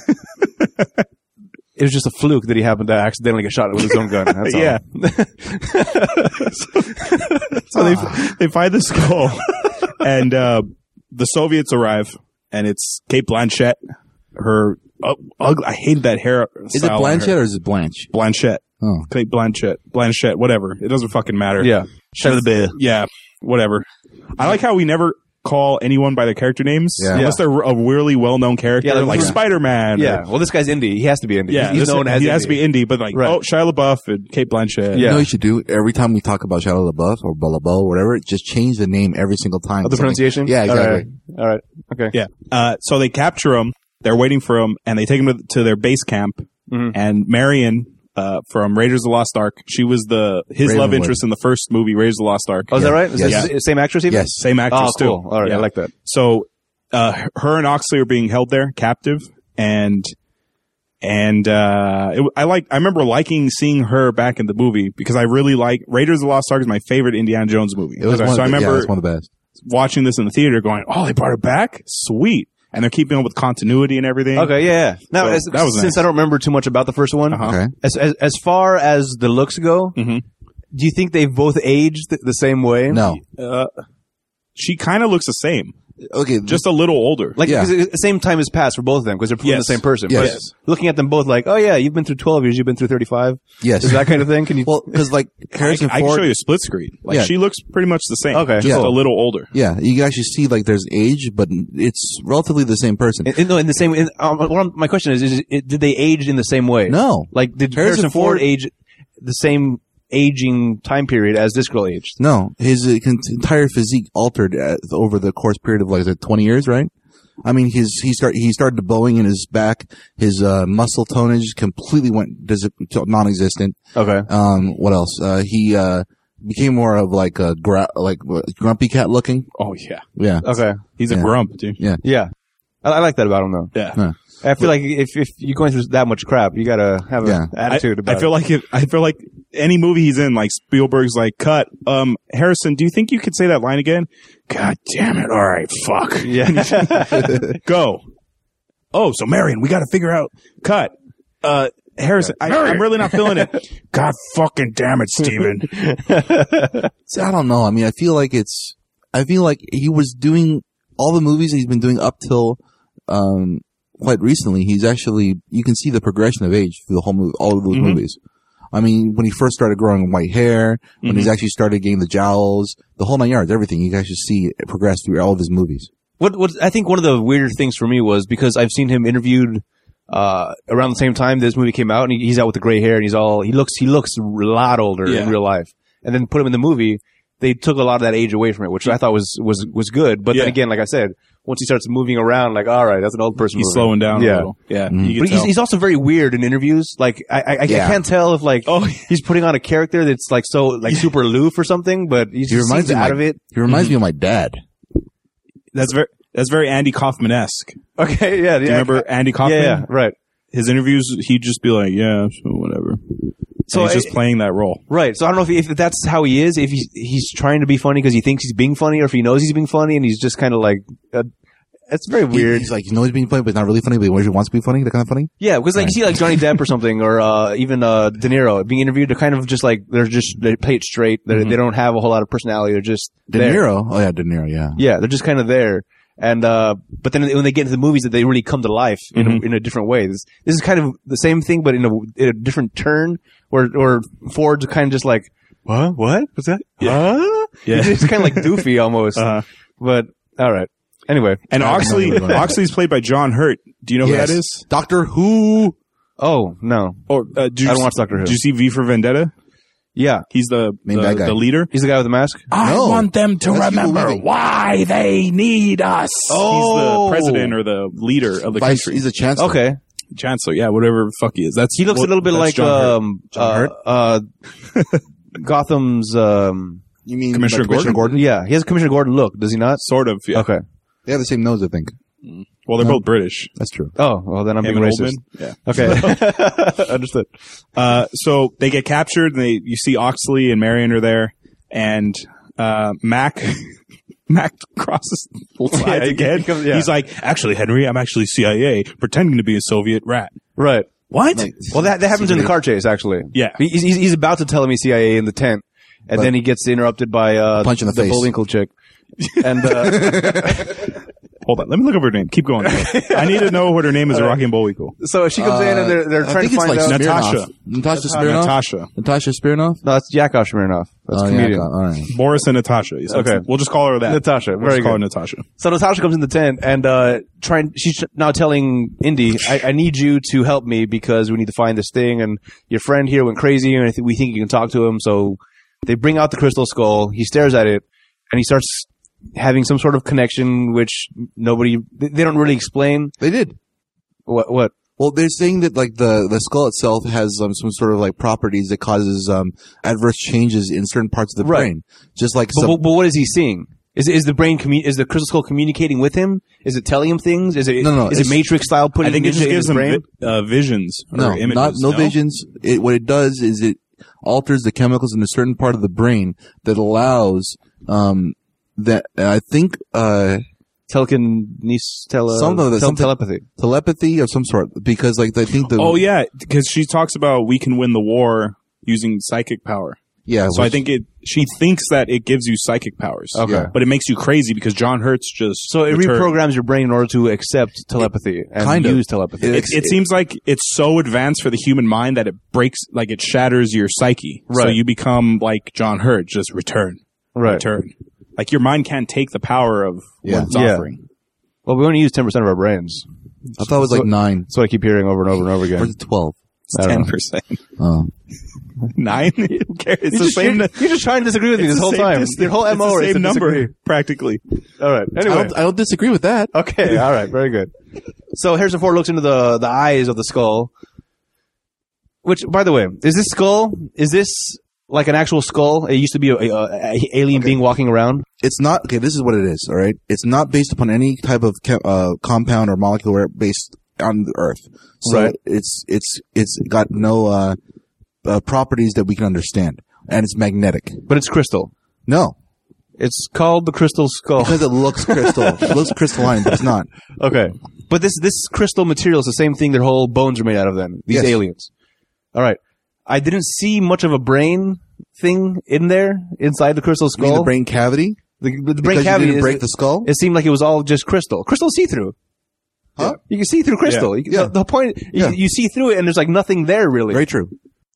It was just a fluke that he happened to accidentally get shot with his own gun. That's all. Yeah. So they find the skull, and the Soviets arrive, and it's Kate Blanchett. Her ugly. I hated that hair. Is it Blanchett or is it Blanche? Blanchett. Oh. Kate Blanchett. Whatever. It doesn't fucking matter. Yeah. Shia LaBeouf. Yeah. Whatever. I like how we never call anyone by their character names Yeah. unless they're a really well-known character, Yeah, like yeah. Spider-Man. Yeah. Or, Well, this guy's indie. He has to be indie. yeah. He's known as he indie. has to be indie, but like, Right. oh, Shia LaBeouf and Kate Blanchett. Yeah. You know what you should do? Every time we talk about Shia LaBeouf or blah, blah, blah, or whatever, just change the name every single time. Oh, the pronunciation? Yeah, exactly. All right. Okay. Yeah. So they capture him. They're waiting for him, and they take him to their base camp. Mhm. And Marion, from Raiders of the Lost Ark, she was his love Ravenwood. interest in the first movie, Raiders of the Lost Ark. Oh, is that right? Is Yes. this the same actress even? Yes. Same actress Oh, cool. too. All right. Yeah. I like that. So, her and Oxley are being held there, captive, and I remember liking seeing her back in the movie because I really like Raiders of the Lost Ark is my favorite Indiana Jones movie. It was So one I of the, remember it's one of the best. watching this in the theater going, oh, they brought her back? Sweet. And they're keeping up with continuity and everything. Okay. Yeah. Now, So that was since nice. I don't remember too much about the first one, Uh-huh. Okay. as far as the looks go, Mhm. do you think they've both aged the same way? No. She kind of looks the same, Okay. just a little older. Like, Yeah. because the same time has passed for both of them because they're proving Yes. the same person. Yes. But looking at them both like, oh yeah, you've been through 12 years, you've been through 35. yes. Is that kind of thing? Can you? Well, because like Harrison I can Ford. show you a split screen. Like Yeah. she looks pretty much the same. Okay. Just Yeah. a little older. Yeah, you can actually see like there's age, but it's relatively the same person. no, in the same. My question is did they age in the same way? No. Like, did Harrison Harrison Ford Ford- age the same aging time period as this girl aged? No, his entire physique altered over the course period of like is it 20 years, right? I mean, he started bowing in his back. His muscle tonage completely went non-existent. Okay. What else? He became more of like a grumpy cat looking. Oh yeah, Yeah. Okay. he's a grump, dude. Yeah. Yeah. I like that about him though. Yeah. I feel like if you're going through that much crap, you gotta have an attitude about it. I feel like any movie he's in, like Spielberg's like, cut. Harrison, do you think you could say that line again? God damn it. All right. Fuck. Yeah. Go. Oh, so Marion, we got to figure out. Cut. Harrison, I'm really not feeling it. God fucking damn it, Steven. See, I don't know. I mean, I feel like he was doing all the movies that he's been doing up till, quite recently. He's actually, you can see the progression of age through the whole movie, all of those movies. I mean, when he first started growing white hair, when he's actually started getting the jowls, the whole 9 yards, everything, you can actually see it progress through all of his movies. What I think one of the weirder things for me was because I've seen him interviewed around the same time this movie came out, and he's out with the gray hair, and he looks a lot older in real life. And then put him in the movie, they took a lot of that age away from it, which I thought was good. But then again, like I said, once he starts moving around, like, all right, that's an old person. He's moving. slowing down a little. Yeah. But he's also very weird in interviews. Like, I can't tell if like, he's putting on a character that's like so, like super aloof or something, but he reminds me out of it. He reminds me of my dad. That's very Andy Kaufman-esque. Okay, yeah. Do you remember Andy Kaufman? Yeah, right. His interviews, he'd just be like, yeah, so whatever. So he's just playing that role. Right. So I don't know if that's how he is, if he's trying to be funny because he thinks he's being funny, or if he knows he's being funny and he's just kind of like, it's very weird. He's like, he knows he's being funny, but he's not really funny, but he wants to be funny, that kind of funny? Yeah, because like you see like Johnny Depp or something, or even De Niro being interviewed, they're kind of just like, they play it straight. They don't have a whole lot of personality. They're just De Niro? Oh yeah, De Niro, yeah. Yeah, they're just kind of there. And, but then when they get into the movies, that they really come to life in a different way. This is kind of the same thing, but in a different turn, where Ford's kind of just like, what? What's that? Yeah. Huh? Yeah. It's kind of like goofy almost. But, alright. Anyway. And Oxley's played by John Hurt. Do you know who that is? Doctor Who. Oh, no. Or, I don't watch Doctor Who. Did you see V for Vendetta? Yeah. He's the main bad guy. The leader. He's the guy with the mask? I want them to remember why they need us. Oh. He's the president or the leader of the country. He's a chancellor. Okay. Chancellor, yeah, whatever the fuck he is. He looks a little bit like, John Hurt. Gotham's, You mean Commissioner Gordon? yeah, he has a Commissioner Gordon look, does he not? Sort of, yeah. Okay. They have the same nose, I think. Well, they're both British. That's true. Oh, well then I'm being Him and racist. Oldman? Yeah. Okay. Understood. So they get captured and you see Oxley and Marion are there, and, Mac crosses both sides again. He's like, actually, Henry, I'm actually CIA pretending to be a Soviet rat. Right. What? Well, that happens in the car chase, actually. Yeah. He's about to tell him he's CIA in the tent, and then he gets interrupted by punch in the face. Bullwinkle chick. And hold on, let me look up her name. Keep going. I need to know what her name is. Rocky and Bullwinkle. so she comes in and they're trying to find out. Natasha Smirnoff? No, that's Yakov Smirnoff. That's a comedian. All right. Boris and Natasha. So Okay. we'll just call her that. Natasha. We'll Very just call her good. Natasha. So Natasha comes in the tent and she's now telling Indy, I need you to help me because we need to find this thing, and your friend here went crazy and we think you can talk to him. So they bring out the crystal skull. He stares at it and he starts having some sort of connection, which they don't really explain. They did. What? Well, they're saying that like the skull itself has some sort of like properties that causes adverse changes in certain parts of the brain. Just like But what is he seeing? Is the brain is the crystal skull communicating with him? Is it telling him things? Is it No, Is it Matrix style putting? I think it just gives him brain? visions or no, images. no visions. What it does is it alters the chemicals in a certain part of the brain that allows that I think telekinesis, telepathy of some sort, because like I think Oh yeah, because she talks about we can win the war using psychic power. Yeah. So I think she thinks that it gives you psychic powers. Okay. But it makes you crazy because John Hurt's just So it reprograms your brain in order to accept telepathy and use telepathy. It seems like it's so advanced for the human mind that it breaks, like it shatters your psyche. Right. So you become like John Hurt, just return. Like your mind can't take the power of what it's offering. Well, we only use 10% of our brains. I thought it was like 9. That's what I keep hearing over and over and over Or again. 12. It's 10%. Oh. 9? Who cares? It's the same. You're just trying to disagree with me it's this the whole same time. distance. Your whole It's MO the is same to number, disagree. practically. All right. Anyway. I don't disagree with that. Okay. All right. Very good. So Harrison Ford looks into the eyes of the skull. Which, by the way, is this like an actual skull? It used to be a alien being walking around. It's not, okay, this is what it is, all right? It's not based upon any type of compound or molecule based on the Earth. So Right. it's got no properties that we can understand. And it's magnetic. But it's crystal. No. It's called the crystal skull. Because it looks crystal. It looks crystalline, but it's not. Okay. But this crystal material is the same thing their whole bones are made out of then. These Yes. aliens. All right. I didn't see much of a brain thing in there, inside the crystal I mean, skull. the brain cavity? The brain Because cavity you didn't is- break the skull? It seemed like it was all just crystal. Crystal see-through. Huh? You can see through crystal. Yeah. The point, Yeah. you see through it and there's like nothing there really. Very true.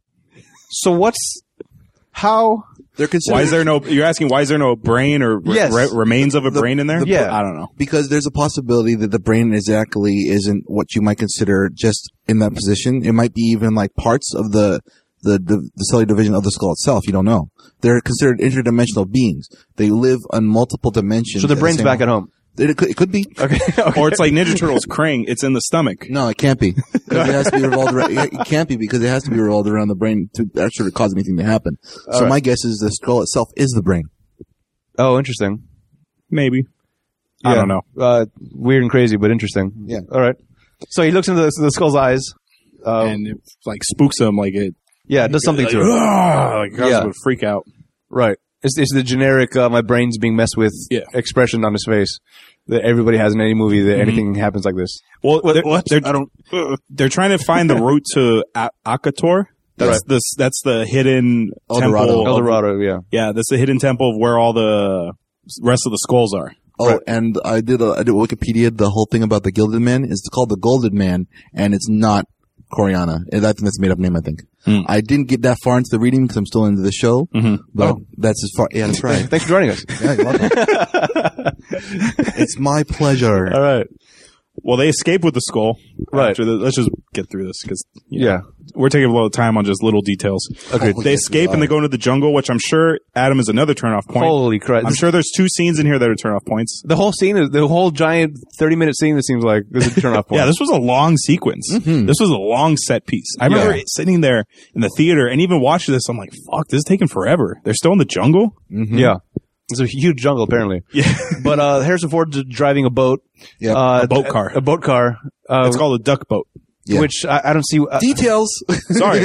So how, They're considered, Why is there no? You're asking why is there no brain or Yes. remains of a brain in there? Yeah. I don't know. because there's a possibility that the brain exactly isn't what you might consider just in that position. It might be even like parts of the cellular division of the skull itself. You don't know. They're considered interdimensional beings. They live on multiple dimensions. so the brain's back at home. It could be. Okay. Or it's like Ninja Turtles Krang. It's in the stomach. No, it can't be. Because it has to be revolved around, it can't be because it has to be revolved around the brain to actually cause anything to happen. So right. my guess is the skull itself is the brain. Oh, interesting. Maybe. I don't know. Weird and crazy, but interesting. Yeah. All right. So he looks into the skull's eyes. And it like spooks him. Like it. Yeah, it does something like, to it. Like causes Yeah. him to freak out. Right. It's the generic, my brain's being messed with expression on his face that everybody has in any movie that anything happens like this. Well, they're, I don't. they're trying to find the route to Akator. That's that's the hidden El temple. Dorado. El Dorado, yeah. Yeah, that's the hidden temple of where all the rest of the skulls are. Oh, Right. and I did Wikipedia. The whole thing about the Gilded Man is called the Golden Man, and it's not Koreana. I think that's a made up name. I think. I didn't get that far into the reading because I'm still into the show, but that's as far. Yeah, that's right. Thanks for joining us. Yeah, you're welcome. It's my pleasure. All right. Well, they escape with the skull. Right. Let's just get through this because Yeah. we're taking a lot of time on just little details. Okay. Oh, They yes, escape we and they are. go into the jungle, which I'm sure Adam is another turnoff point. Holy crap. I'm sure there's 2 scenes in here that are turnoff points. The whole scene is the whole giant 30-minute scene. It seems like is a turn off point. Yeah, this was a long sequence. This was a long set piece. I remember sitting there in the theater and even watching this. I'm like, fuck, this is taking forever. They're still in the jungle? Yeah. It's a huge jungle, apparently. Yeah. But Harrison Ford's driving a boat. Yeah. A boat car. A boat car. It's called a duck boat. Yeah. Which I don't see. Details. Sorry.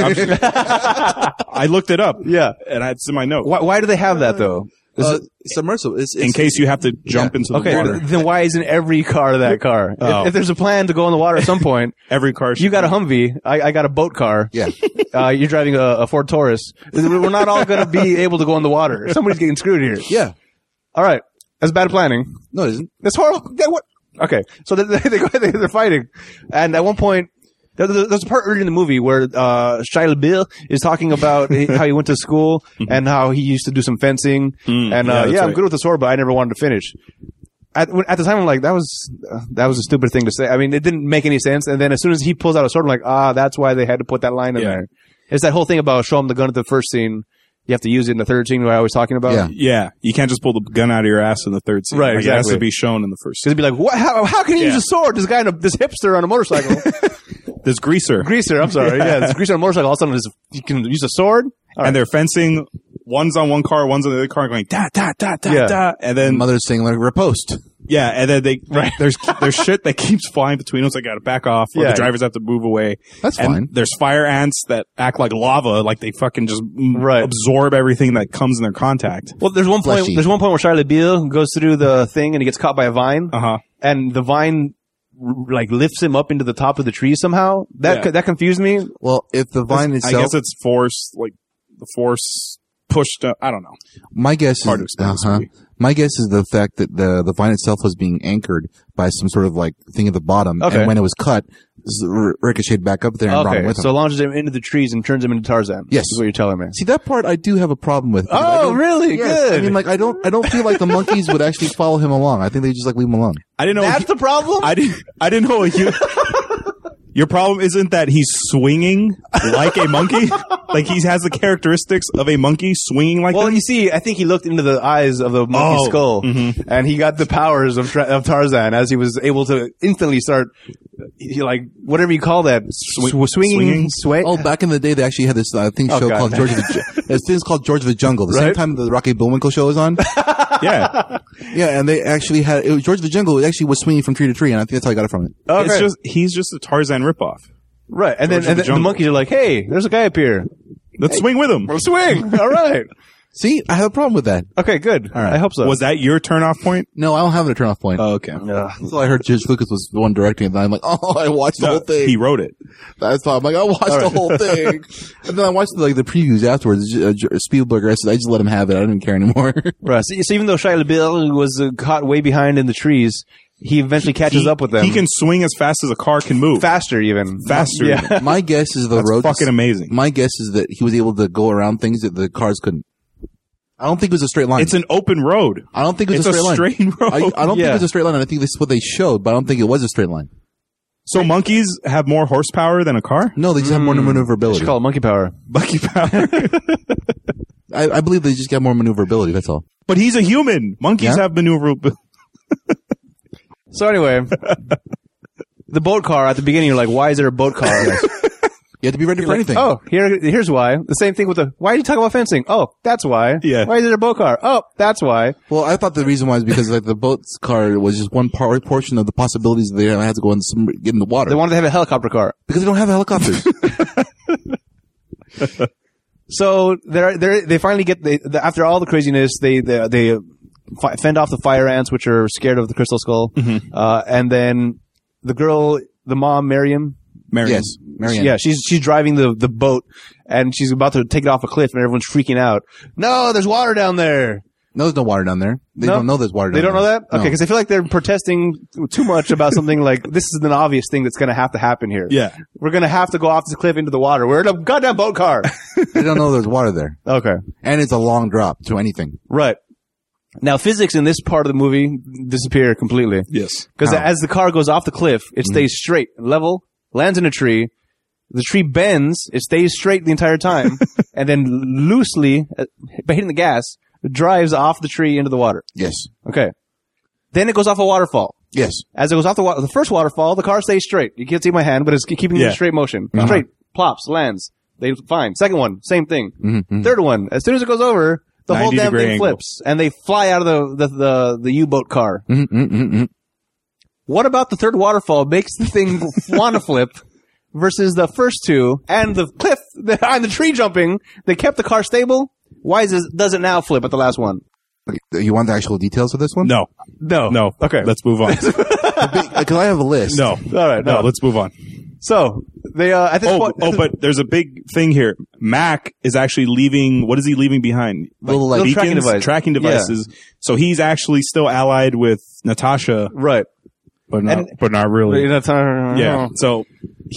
I looked it up. Yeah. And it's in my note. Why do they have that, though? Submersible. It's In case you have to jump into the Okay, water. then why isn't every car that car? Oh. If there's a plan to go in the water at some point, Every car. you got a Humvee, I got a boat car. Yeah. You're driving a Ford Taurus. We're not all going to be able to go in the water. Somebody's getting screwed here. Yeah. All right. That's bad planning. No, it isn't. That's horrible. What? Okay. So they're fighting. And at one point, there's a part earlier in the movie where Shia LaBeouf is talking about how he went to school and how he used to do some fencing. And yeah, that's I'm right. good with the sword, but I never wanted to finish. At the time, I'm like, that was a stupid thing to say. I mean, it didn't make any sense. And then as soon as he pulls out a sword, I'm like, that's why they had to put that line in Yeah. there. It's that whole thing about show him the gun at the first scene. You have to use it in the third scene, what I was talking about. Yeah. Yeah. You can't just pull the gun out of your ass in the third scene. Right, Like, It has exactly. to be shown in the first Because it'd be like, what? How can you use a sword? This guy, this hipster on a motorcycle. There's Greaser. Greaser, I'm sorry. Yeah, this greaser on a motorcycle. All of a sudden, you can use a sword. And they're fencing. One's on one car, one's on the other car, going da da da da Yeah. da, and then Mother's saying like riposte. yeah, and then there's shit that keeps flying between them. So they got to back off, or Yeah. the drivers have to move away. That's and fine. There's fire ants that act like lava, like they fucking just Right. absorb everything that comes in their contact. Well, there's one point. Fleshy. There's one point where Shia LaBeouf goes through the thing and he gets caught by a vine, and the vine like lifts him up into the top of the tree somehow. That confused me. Well, if the vine I itself, guess it's force, like the force pushed up. I don't know. my guess Hard to is, explain this movie. my guess is the fact that the vine itself was being anchored by some sort of like thing at the bottom, Okay. and when it was cut, ricocheted back up there and brought him Okay, with so him. launches him into the trees and turns him into Tarzan. Yes. is what you're telling me. See, that part I do have a problem with. because I Oh, don't- really? Yes. Good. I mean, like I don't feel like the monkeys would actually follow him along. I think they just like leave him alone. I didn't know. That's the problem. I didn't know a human. Your problem isn't that he's swinging like a monkey. Like he has the characteristics of a monkey swinging like Well, them. you see, I think he looked into the eyes of the monkey skull, and he got the powers of Tarzan as he was able to instantly start, like whatever you call that, swinging, sway. Oh, back in the day, they actually had this show God. called George of the. This thing's called George of the Jungle. The same Right. time the Rocky Bullwinkle show was on. Yeah. Yeah, and they actually had it was George of the Jungle. It actually was swinging from tree to tree, and I think that's how I got it from it. Okay. He's just a Tarzan ripoff. Right, and George of then the the Jungle. monkeys are like, "Hey, there's a guy up here. Let's swing with him. Swing! All right. See, I have a problem with that. Okay, good. All right. I hope so. Was that your turn-off point? No, I don't have a turn off point. Oh, okay. That's all I heard. George Lucas was the one directing it, and I'm like, oh, I watched the whole thing. He wrote it. That's why I'm like, I watched the whole thing, and then I watched the previews afterwards. Spielberg, I just let him have it. I didn't care anymore. Right. So even though Shia LaBeouf was caught way behind in the trees, he eventually catches up with them. He can swing as fast as a car can move. faster, even Faster. Yeah. My guess is the That's road. fucking amazing. My guess is that he was able to go around things that the cars couldn't. I don't think it was a straight line. It's an open road. I don't think it was It's a straight line. straight road. I don't think Yeah. it was a straight line. I think this is what they showed, but I don't think it was a straight line. So monkeys have more horsepower than a car? No, they just have more They maneuverability. should call it monkey power. Monkey power. I believe they just got more maneuverability. That's all. But he's a human. Monkeys Yeah? have maneuverability. So anyway, the boat car at the beginning, you're like, why is there a boat car? You have to be ready for anything. Oh, here's why. The same thing with why are you talking about fencing? Oh, that's why. Yeah. Why is there a boat car? Oh, that's why. Well, I thought the reason why is because the boat's car was just one portion of the possibilities they had to go and get in the water. They wanted to have a helicopter car. because they don't have helicopters. So they finally get after all the craziness, they fend off the fire ants, which are scared of the crystal skull, and then the mom, Mariam. Yes, Marianne. Yeah, she's driving the boat, and she's about to take it off a cliff, and everyone's freaking out. No, there's water down there. No, there's no water down there. They No? don't know there's water down They there. don't know that? No. Okay, because I feel like they're protesting too much about something like, this is an obvious thing that's going to have to happen here. Yeah. We're going to have to go off this cliff into the water. We're in a goddamn boat car. They don't know there's water there. Okay. And it's a long drop to anything. Right. Now, physics in this part of the movie disappear completely. Yes. Because How? as the car goes off the cliff, it stays straight, level, lands in a tree. The tree bends, it stays straight the entire time, and then loosely, by hitting the gas, drives off the tree into the water. Yes. Okay. Then it goes off a waterfall. Yes. As it goes off the first waterfall, the car stays straight. You can't see my hand, but it's keeping it Yeah. in straight motion. Straight, plops, lands. They fine. Second one, same thing. Mm-hmm. Third one, as soon as it goes over, the whole 90 damn degree thing angle. flips, and they fly out of the U-boat car. Mm-hmm. What about the third waterfall makes the thing want to flip versus the first two and the cliff and the tree jumping? They kept the car stable. Why does it now flip at the last one? You want the actual details of this one? No. No. Okay. Let's move on. Because I have a list. No. All right. No, let's move on. So they at this point. But there's a big thing here. Mac is actually leaving. What is he leaving behind? Little Little tracking beacons, device. tracking devices. So he's actually still allied with Natasha, Right. but not And- really. Yeah. Yeah. So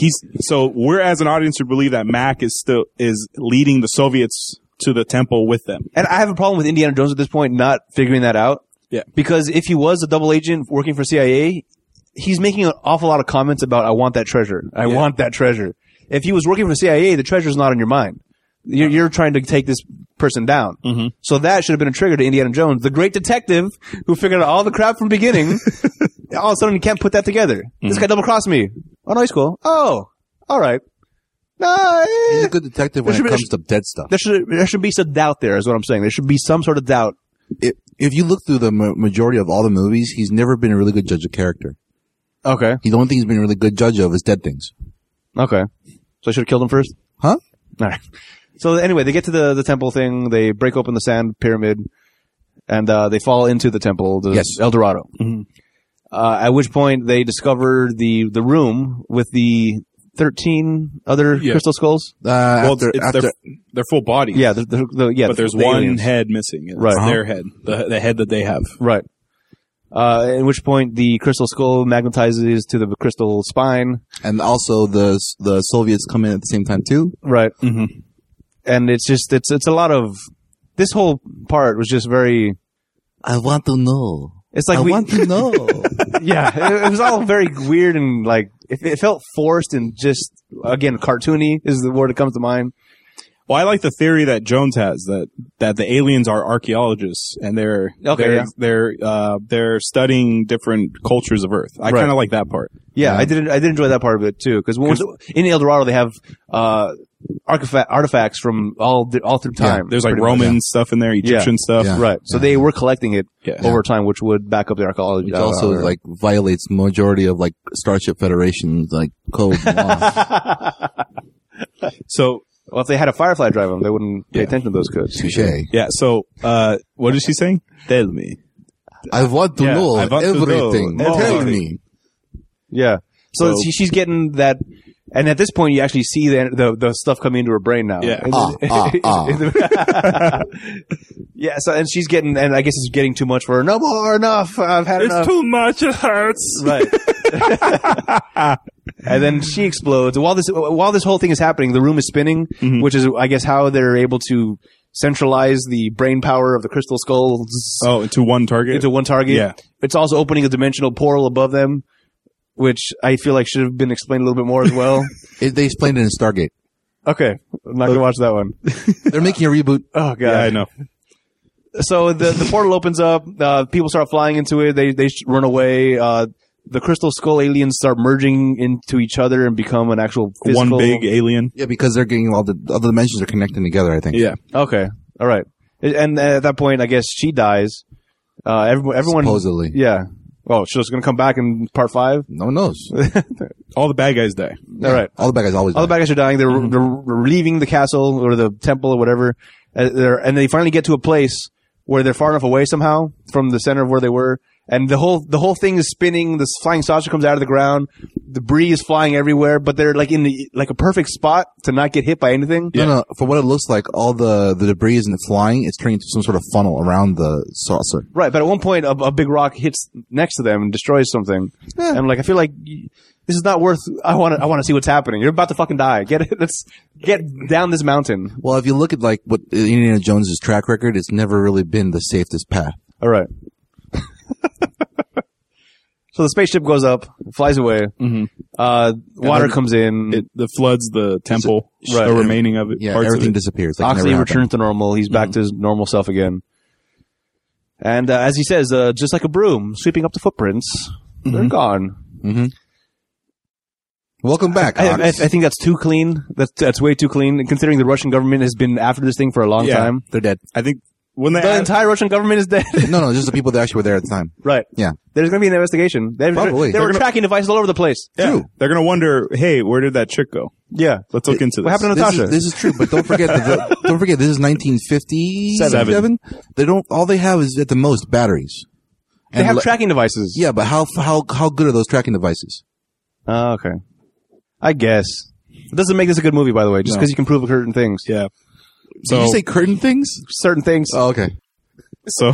we're as an audience to believe that Mac is leading the Soviets to the temple with them. And I have a problem with Indiana Jones at this point not figuring that out. Yeah. Because if he was a double agent working for CIA, he's making an awful lot of comments about, I want that treasure. I want that treasure. If he was working for CIA, the treasure's not on your mind. You're trying to take this person down. Mm-hmm. So that should have been a trigger to Indiana Jones, the great detective who figured out all the crap from the beginning. All of a sudden, you can't put that together. This guy double-crossed me. Oh, no, he's cool. Oh, all right. No, He's a good detective when There it should be- comes to dead stuff. there should be some doubt there, is what I'm saying. There should be some sort of doubt. If you look through the majority of all the movies, he's never been a really good judge of character. Okay. The only thing he's been a really good judge of is dead things. Okay. So I should have killed him first? Huh? All right. So anyway, they get to the temple thing. They break open the sand pyramid, and they fall into the temple, the Yes. El Dorado. At which point they discover the room with the 13 other crystal skulls. Well, After they're full bodies. Yeah, but there's the one aliens. head missing. It's Right. their head, the head that they have. Right. At which point the crystal skull magnetizes to the crystal spine. and also the Soviets come in at the same time too. Right. Mm-hmm. And it's just, it's a lot of, this whole part was just very, I want to know. It's like I want to know. yeah, it was all very weird and like it felt forced and just again cartoony is the word that comes to mind. Well, I like the theory that Jones has that the aliens are archaeologists and they're studying different cultures of Earth. I Right. kind of like that part. Yeah, I did enjoy that part of it too because in El Dorado they have artifacts from all through time. There's like pretty much. Roman stuff in there, Egyptian stuff. Yeah. Right. So they were collecting it Yeah. over time, which would back up the archaeology. Which also like violates majority of like Starship Federation's like code law. So well, if they had a Firefly drive them, they wouldn't pay attention to those codes. Touche. yeah. So what is she saying? Tell me. I want to Yeah, know I want to everything. know Tell everything. me. Yeah. So So- she's getting that, and at this point, you actually see the stuff coming into her brain now. Yeah. Yeah. So and she's getting, and I guess it's getting too much for her. No more, enough. I've had enough. too much. It hurts. Right. And then she explodes. While this whole thing is happening, the room is spinning, which is, I guess, how they're able to centralize the brain power of the crystal skulls Oh, into one target. into one target. Yeah. It's also opening a dimensional portal above them, which I feel like should have been explained a little bit more as well. They explained it in Stargate. Okay. I'm not going to watch that one. They're making a reboot. Oh, God. Yeah, I know. So the portal opens up. People start flying into it. They run away. The crystal skull aliens start merging into each other and become an actual physical... One big alien. Yeah, because they're getting all the other dimensions are connecting together, I think. Yeah. Okay. All right. And at that point, I guess she dies. Everyone... Supposedly. Yeah. Oh, she's going to come back in part 5? No one knows. All the bad guys die. All right. All the bad guys always All the die. bad guys are dying. They're leaving the castle or the temple or whatever. And they finally get to a place where they're far enough away somehow from the center of where they were. And the whole thing is spinning. This flying saucer comes out of the ground. Debris is flying everywhere, but they're like in a perfect spot to not get hit by anything. No. For what it looks like, all the debris isn't flying. It's turning into some sort of funnel around the saucer. Right. But at one point, a big rock hits next to them and destroys something. Yeah. And I'm like, I feel like this is not worth. I want to see what's happening. You're about to fucking die. Let's get down this mountain. Well, if you look at like what Indiana Jones's track record, it's never really been the safest path. All right. So the spaceship goes up, flies away. Water comes in. It floods the temple, Right. the remaining of it. Yeah, parts of everything it. disappears. Like Oxley never happened. returns to normal. He's back to his normal self again. And as he says, just like a broom, sweeping up the footprints, they're gone. Welcome back. I Ox. think that's too clean. That's way too clean. And considering the Russian government has been after this thing for a long Yeah. time. They're dead. I think when they The entire Russian government is dead. No, just the people that actually were there at the time. Right. Yeah. There's going to be an investigation. Probably. There were tracking devices all over the place. yeah, they're gonna wonder, hey, where did that chick go? Yeah. Let's look into this. What happened to Natasha? This is true, but don't forget don't forget this is 1957. They don't. All they have is at the most batteries. They have like- tracking devices. Yeah, but how good are those tracking devices? Oh, okay. I guess. It doesn't make this a good movie, by the way, just No. because you can prove certain things. Yeah. Did So you say curtain things? Certain things. Oh, okay. so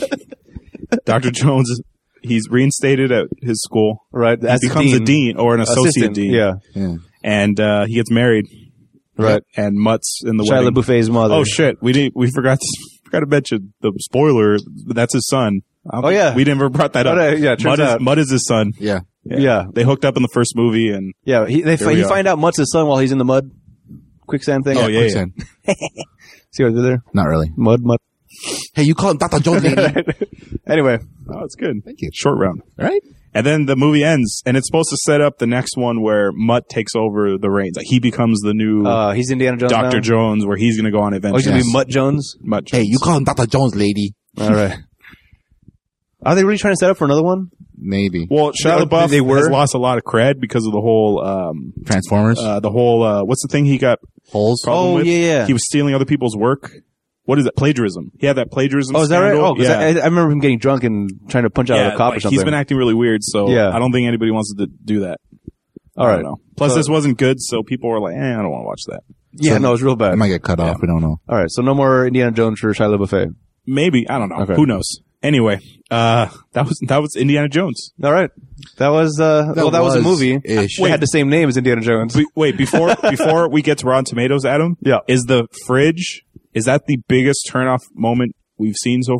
Dr. Jones, he's reinstated at his school. Right. He As the becomes a dean or an associate Assistant. dean. Yeah. Yeah. And he gets married. Right. And Mutt's in the Shia wedding. LaBeouf's mother. Oh shit! We forgot to mention the spoiler. That's his son. Oh, yeah. we never brought that up. Yeah, turns out. Mutt is his son. Yeah. Yeah. They hooked up in the first movie, and Yeah. He we are. find out Mutt's his son while he's in the mud. Quicksand thing. Oh, yeah. Quicksand. See what I did there? Not really. Mud. Hey, you call him Dr. Jones, lady. Anyway. oh, it's good. Thank you. Short round. All right. And then the movie ends, and it's supposed to set up the next one where Mutt takes over the reins. Like he becomes the new He's Indiana Jones Dr. now? Jones, where he's going to go on Oh, adventures. he's going to Yes. be Mutt Jones? Mutt Hey, Jones. you call him Dr. Jones, lady. All right. Are they really trying to set up for another one? Maybe. Well, Shia They LaBeouf were? has lost a lot of cred because of the whole, Transformers. what's the thing he got Holes. problem Oh, with? yeah. He was stealing other people's work. What is it? Plagiarism. He had that plagiarism Oh, is that right? scandal. Oh, 'cause I remember him getting drunk and trying to punch out a cop or like, something. he's been acting really weird, so Yeah. I don't think anybody wants to do that. All I right. don't know. Plus, So- this wasn't good, so people were like, I don't want to watch that. Yeah, no, it's real bad. It might get cut off. We don't know. All right, so no more Indiana Jones for Shia LaBeouf. Maybe. I don't know. Okay. Who knows? Anyway, that was Indiana Jones. All right, that was that was a movie. Ish. It had the same name as Indiana Jones. Wait, before we get to Rotten Tomatoes, Adam, Yeah. is the fridge, is that the biggest turnoff moment we've seen so far?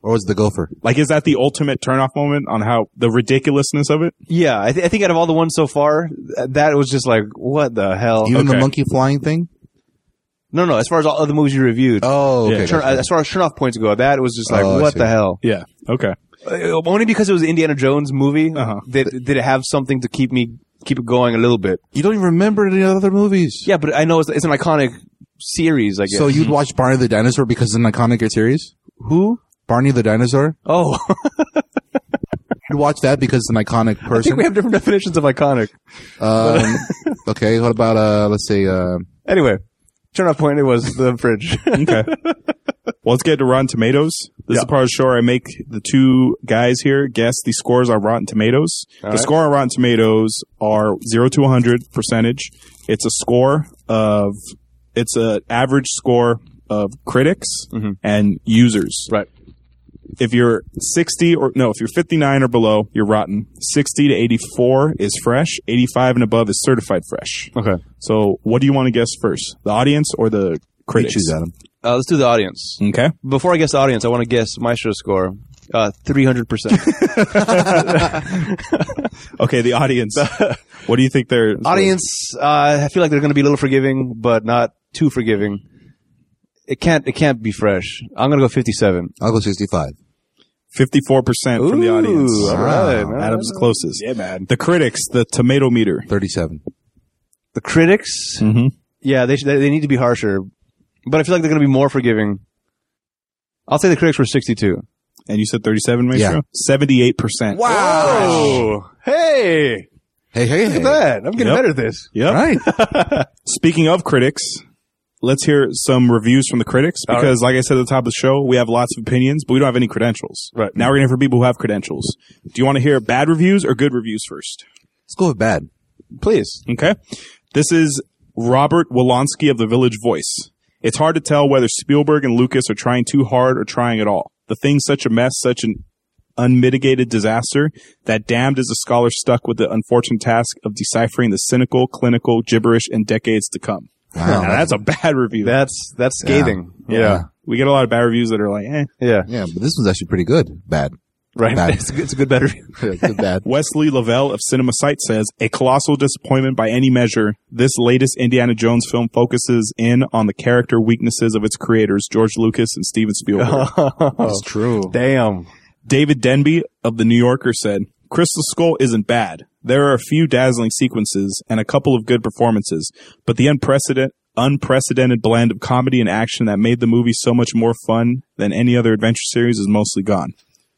Or was it the gopher? Like, is that the ultimate turnoff moment on how the ridiculousness of it? Yeah, I think out of all the ones so far, that was just like, what the hell? Even the Okay. monkey flying thing? No, as far as all other movies you reviewed, Oh, okay. Yeah. gotcha. as far as turn-off points go, that was just like, Oh, I what see. the hell? Yeah. Okay. Only because it was an Indiana Jones movie, Uh-huh. did it have something to keep it going a little bit. You don't even remember any other movies. Yeah, but I know it's an iconic series, I guess. So you'd watch Barney the Dinosaur because it's an iconic series? Who? Barney the Dinosaur? Oh, You'd watch that because it's an iconic I think person? we have different definitions of iconic. Okay, what about, let's say, Anyway, turn-off point, it was the fridge. Okay. Well, let's get to Rotten Tomatoes. This is the part of the show where I make the two guys here guess the scores on Rotten Tomatoes. The right. score on Rotten Tomatoes are 0 to 100 percentage. It's a score of, it's an average score of critics and users. Right. If you're 59 or below, you're rotten. 60 to 84 is fresh. 85 and above is certified fresh. Okay. So what do you want to guess first? The audience or the you critics? choose Adam. Let's do the audience. Okay. Before I guess the audience, I want to guess Maestro's score. 300%. Okay, the audience. What do you think their Audience, I feel like they're going to be a little forgiving, but not too forgiving. It can't be fresh. I'm going to go 57. I'll go 65. 54% from the audience. Ooh, all right. Wow. Adam's closest. Yeah, man. The critics, the tomato meter. 37. The critics, Mm-hmm. yeah, they need to be harsher, but I feel like they're going to be more forgiving. I'll say the critics were 62. And you said 37, Maestro? Yeah. 78%. Wow! Hey, Hey. look at that! I'm getting Yep. better at this. Yep. Right. Speaking of critics, let's hear some reviews from the critics because, like I said at the top of the show, we have lots of opinions, but we don't have any credentials. Right. Now we're going to hear for people who have credentials. Do you want to hear bad reviews or good reviews first? Let's go with bad. Please. Okay. This is Robert Wolonsky of The Village Voice. It's hard to tell whether Spielberg and Lucas are trying too hard or trying at all. The thing's such a mess, such an unmitigated disaster that Damned is a scholar stuck with the unfortunate task of deciphering the cynical, clinical gibberish in decades to come. Wow. Now, that's a bad review. That's scathing. yeah. We get a lot of bad reviews that are like, Yeah. Yeah, but this one's actually pretty good. Bad. Right. Bad. It's a good better review. Good bad. Wesley Lavelle of Cinema Sight says, a colossal disappointment by any measure. This latest Indiana Jones film focuses in on the character weaknesses of its creators, George Lucas and Steven Spielberg. That's true. Damn. David Denby of The New Yorker said, Crystal Skull isn't bad. There are a few dazzling sequences and a couple of good performances, but the unprecedented blend of comedy and action that made the movie so much more fun than any other adventure series is mostly gone.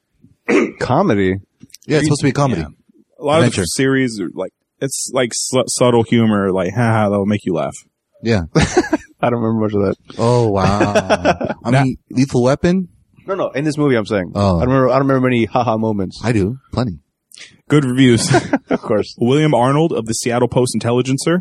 Comedy. Yeah, it's supposed to be a comedy. Yeah. A lot of Adventure. the series are like, it's like subtle humor, like, haha, that'll make you laugh. Yeah. I don't remember much of that. Oh, wow. I mean, Lethal Weapon? No. In this movie, I'm saying. Oh. I don't remember any haha moments. I do. Plenty. Good reviews. Of course. William Arnold of the Seattle Post Intelligencer.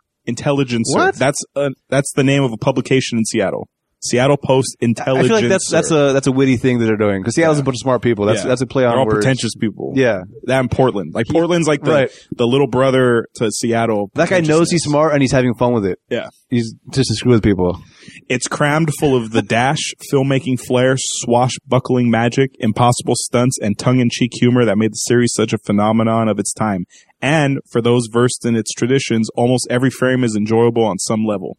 What? That's the name of a publication in Seattle. Seattle Post Intelligencer. I feel like that's a witty thing that they're doing because Seattle's a bunch of smart people. That's a play on They're all words. pretentious people. Yeah. That in Portland. Like Portland's like Right. the little brother to Seattle. That guy knows he's pretentiousness. smart and he's having fun with it. Yeah. He's just to screw with people. It's crammed full of the dash, filmmaking flair, swashbuckling magic, impossible stunts, and tongue-in-cheek humor that made the series such a phenomenon of its time. And for those versed in its traditions, almost every frame is enjoyable on some level.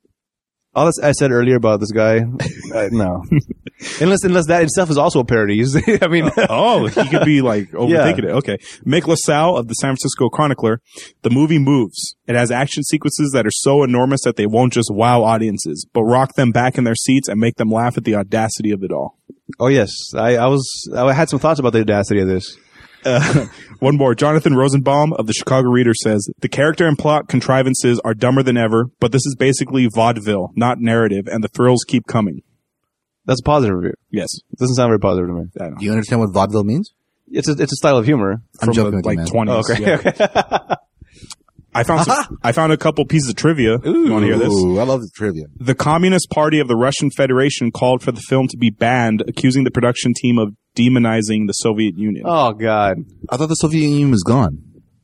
All this I said earlier about this guy, no. unless that itself is also a parody. I mean, Oh, he could be like overthinking it. Okay. Mick LaSalle of the San Francisco Chronicler. The movie moves. It has action sequences that are so enormous that they won't just wow audiences, but rock them back in their seats and make them laugh at the audacity of it all. oh yes, I had some thoughts about the audacity of this. One more. Jonathan Rosenbaum of the Chicago Reader says, the character and plot contrivances are dumber than ever, but this is basically vaudeville, not narrative, and the thrills keep coming. That's a positive review. Yes. It doesn't sound very positive to me. I know. Do you understand what vaudeville means? It's a style of humor. I'm From joking the, with you, like man. 20s. Okay. Yeah. I found a couple pieces of trivia. You want to hear this? Ooh, I love the trivia. The Communist Party of the Russian Federation called for the film to be banned, accusing the production team of demonizing the Soviet Union. Oh God. I thought the Soviet Union was gone.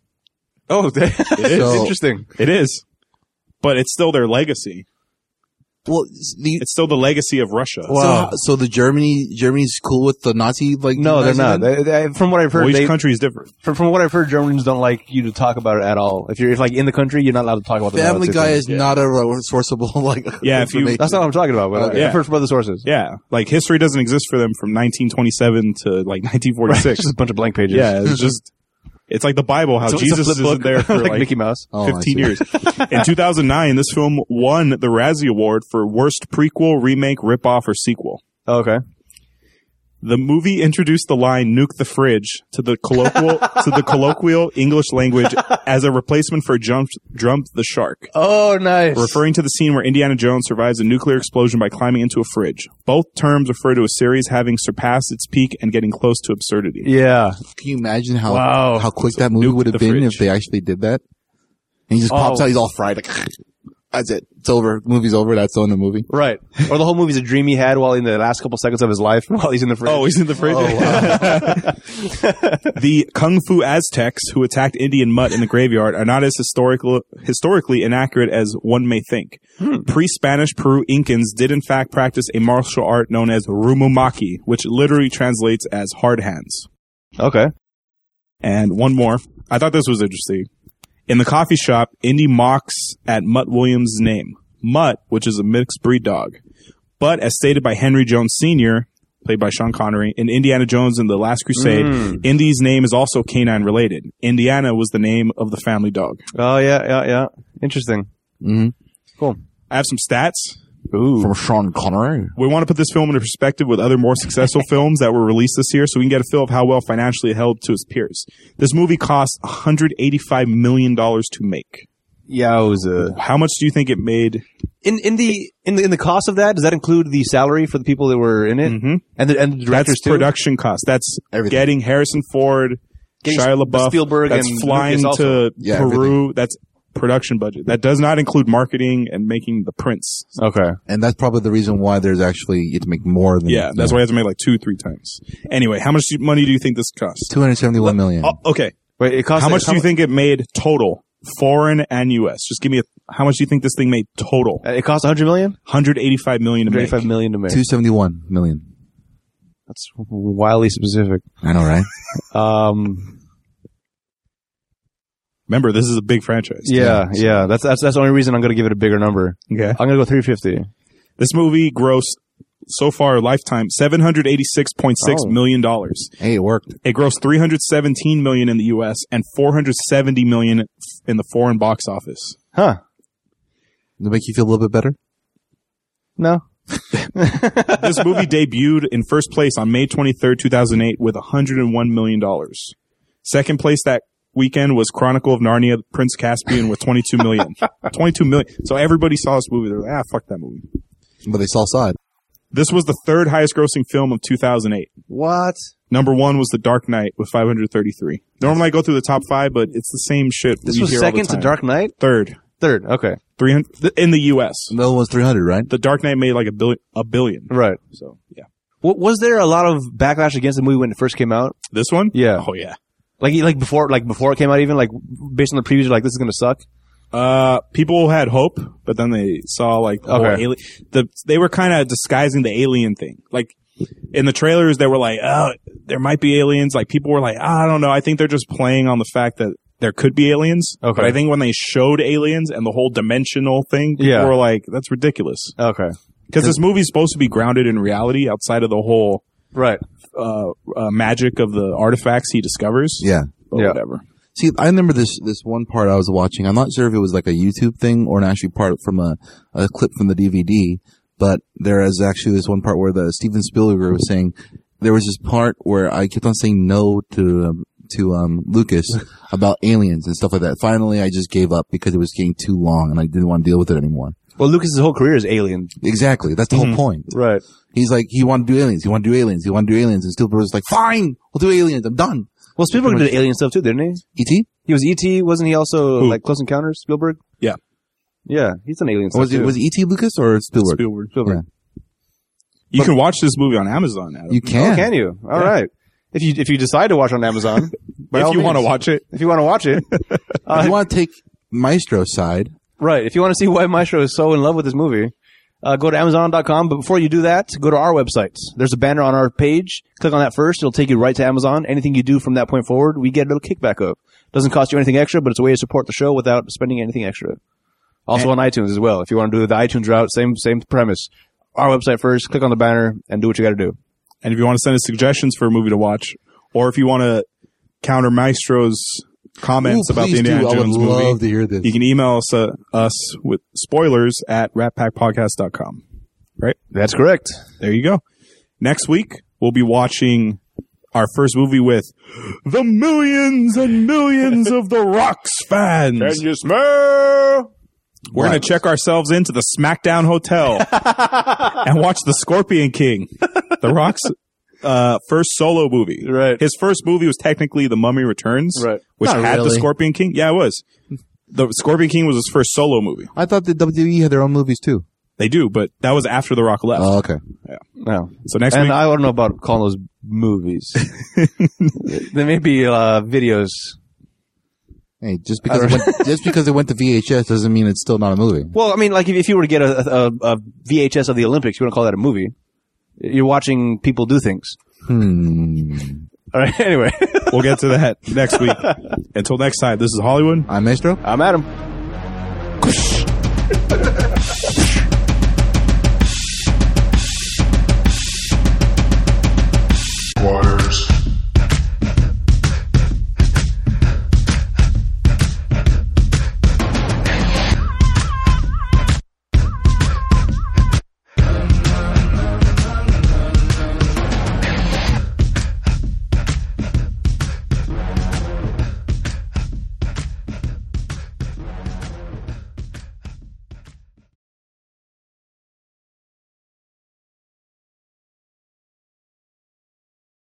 Oh, it's So- interesting. It is. But it's still their legacy. Well, It's still the legacy of Russia. Wow. so the Germany's cool with the Nazi, like, No, they're not. Nazi From what I've heard, Well, each country is different. from what I've heard, Germans don't like you to talk about it at all. If like in the country, you're not allowed to talk about the Family Nazi Guy thing. is not a sourceable, like, Yeah, if you- information. That's not what I'm talking about. But Yeah. I've heard from other sources. Yeah, like history doesn't exist for them from 1927 to like 1946. It's just a bunch of blank pages. Yeah, it's just it's like the Bible. How So it's a Jesus flip isn't book, there for like like Mickey Mouse. Oh, I 15 see. years. In 2009, this film won the Razzie Award for Worst Prequel, Remake, Ripoff, or Sequel. Oh, okay. The movie introduced the line "nuke the fridge" to the colloquial English language as a replacement for "jump the shark," Oh, nice. referring to the scene where Indiana Jones survives a nuclear explosion by climbing into a fridge. Both terms refer to a series having surpassed its peak and getting close to absurdity. Yeah. Can you imagine how Wow. how quick that movie nuke would have the been fridge. if they actually did that? And he just pops Oh. out, he's all fried, like, that's it. It's over. Movie's over. That's all in the movie. Right. Or the whole movie's a dream he had while in the last couple seconds of his life while he's in the fridge. Oh, he's in the fridge. The Kung Fu Aztecs who attacked Indian mutt in the graveyard are not as historically inaccurate as one may think. Pre-Spanish Peru Incans did in fact practice a martial art known as rumumaki, which literally translates as hard hands. Okay. And one more. I thought this was interesting. In the coffee shop, Indy mocks at Mutt Williams' name. Mutt, which is a mixed breed dog. But as stated by Henry Jones Sr., played by Sean Connery, in Indiana Jones and the Last Crusade, Indy's name is also canine related. Indiana was the name of the family dog. Oh, yeah. Interesting. Mm-hmm. Cool. I have some stats. From Sean Connery. We want to put this film into perspective with other more successful films that were released this year so we can get a feel of how well financially it held to its peers. This movie cost $185 million to make. Yowza. How much do you think it made? In the cost of that, does that include the salary for the people that were in it? Mhm. And the directors That's too? production cost. That's Everything. getting Harrison Ford, Getting Shia LaBeouf, Spielberg that's and flying Lucas to Yeah, Peru. That's production budget. That does not include marketing and making the prints. Okay. And that's probably the reason why there's actually, you have to make more than. Yeah, that's why you have to make like 2-3 times. Anyway, how much money do you think this cost? $271 million. Oh, okay. Wait, it cost How much do you think it made total? Foreign and U.S. Just give me how much do you think this thing made total? It cost $100 million? $185 million to make. $185 million to make. $271 million. That's wildly specific. I know, right? Remember, this is a big franchise. Yeah. That's the only reason I'm going to give it a bigger number. Okay. I'm going to go 350. This movie grossed so far lifetime $786.6 million. Hey, it worked. It grossed $317 million in the U.S. and $470 million in the foreign box office. Huh. Does it make you feel a little bit better? No. This movie debuted in first place on May 23rd, 2008 with $101 million. Second place that weekend was Chronicle of Narnia, Prince Caspian with $22 million. $22 million. So everybody saw this movie. They're like, fuck that movie. But they saw Side. This was the third highest grossing film of 2008. What? Number one was The Dark Knight with 533. Normally I go through the top 5, but it's the same shit. This we was hear all the second to time. Dark Knight? Third. Okay. 300 in the U.S. The other one's 300, right? The Dark Knight made like a billion. Right. So, yeah. Was there a lot of backlash against the movie when it first came out? This one? Yeah. Oh, yeah. Like before it came out, even like based on the previews, you're like, this is gonna suck. People had hope, but then they saw like the whole Okay. they were kind of disguising the alien thing. Like in the trailers, they were like, "Oh, there might be aliens." Like people were like, "I don't know." I think they're just playing on the fact that there could be aliens. Okay. But I think when they showed aliens and the whole dimensional thing, people Yeah. were like, "That's ridiculous." Okay. Because this movie's supposed to be grounded in reality outside of the whole Right. magic of the artifacts he discovers. Yeah. But Yeah. whatever. See, I remember this one part I was watching. I'm not sure if it was like a YouTube thing or an actually part from a clip from the DVD, but there is actually this one part where the Steven Spielberg was saying, there was this part where I kept on saying no to Lucas about aliens and stuff like that. Finally, I just gave up because it was getting too long and I didn't want to deal with it anymore. Well, Lucas's whole career is Alien. Exactly. That's the whole point. Right. He's like, he wanted to do aliens. He wanted to do aliens. He wanted to do aliens. And Spielberg was like, fine, we'll do aliens. I'm done. Well, Spielberg did Alien stuff too, didn't he? E.T.? He was E.T. Wasn't he also like Close Encounters? Spielberg? Yeah. Yeah, he's done Alien stuff Was it too. E.T. Lucas or Spielberg? Spielberg. Yeah. You can watch this movie on Amazon, Adam. You can. Oh, can you? All right. If you decide to watch on Amazon, by all if you want to means. watch it. If you want to watch it. If you want to take Maestro's side, Right. If you want to see why Maestro is so in love with this movie, go to Amazon.com. But before you do that, go to our website. There's a banner on our page. Click on that first. It'll take you right to Amazon. Anything you do from that point forward, we get a little kickback of. Doesn't cost you anything extra, but it's a way to support the show without spending anything extra. Also on iTunes as well. If you want to do the iTunes route, same premise. Our website first. Click on the banner and do what you got to do. And if you want to send us suggestions for a movie to watch, or if you want to counter Maestro's comments about the Indiana Jones I would love movie, to hear this. you can email us with spoilers at ratpackpodcast.com. Right? That's correct. There you go. Next week, we'll be watching our first movie with the millions and millions of The Rock's fans. Can you smell? We're going to check ourselves into the SmackDown Hotel and watch The Scorpion King, The Rock's first solo movie. Right. His first movie was technically The Mummy Returns, Right. which Not had The really. Scorpion King. Yeah, it was. The Scorpion King was his first solo movie. I thought the WWE had their own movies too. They do, but that was after The Rock left. Oh, okay. No. So next And week, I don't know about calling those movies. They may be videos. Hey, just because it went to VHS doesn't mean it's still not a movie. Well, I mean, like if you were to get a VHS of the Olympics, you wouldn't call that a movie. You're watching people do things. All right. Anyway, we'll get to that next week. Until next time, this is Hollywood. I'm Maestro. I'm Adam.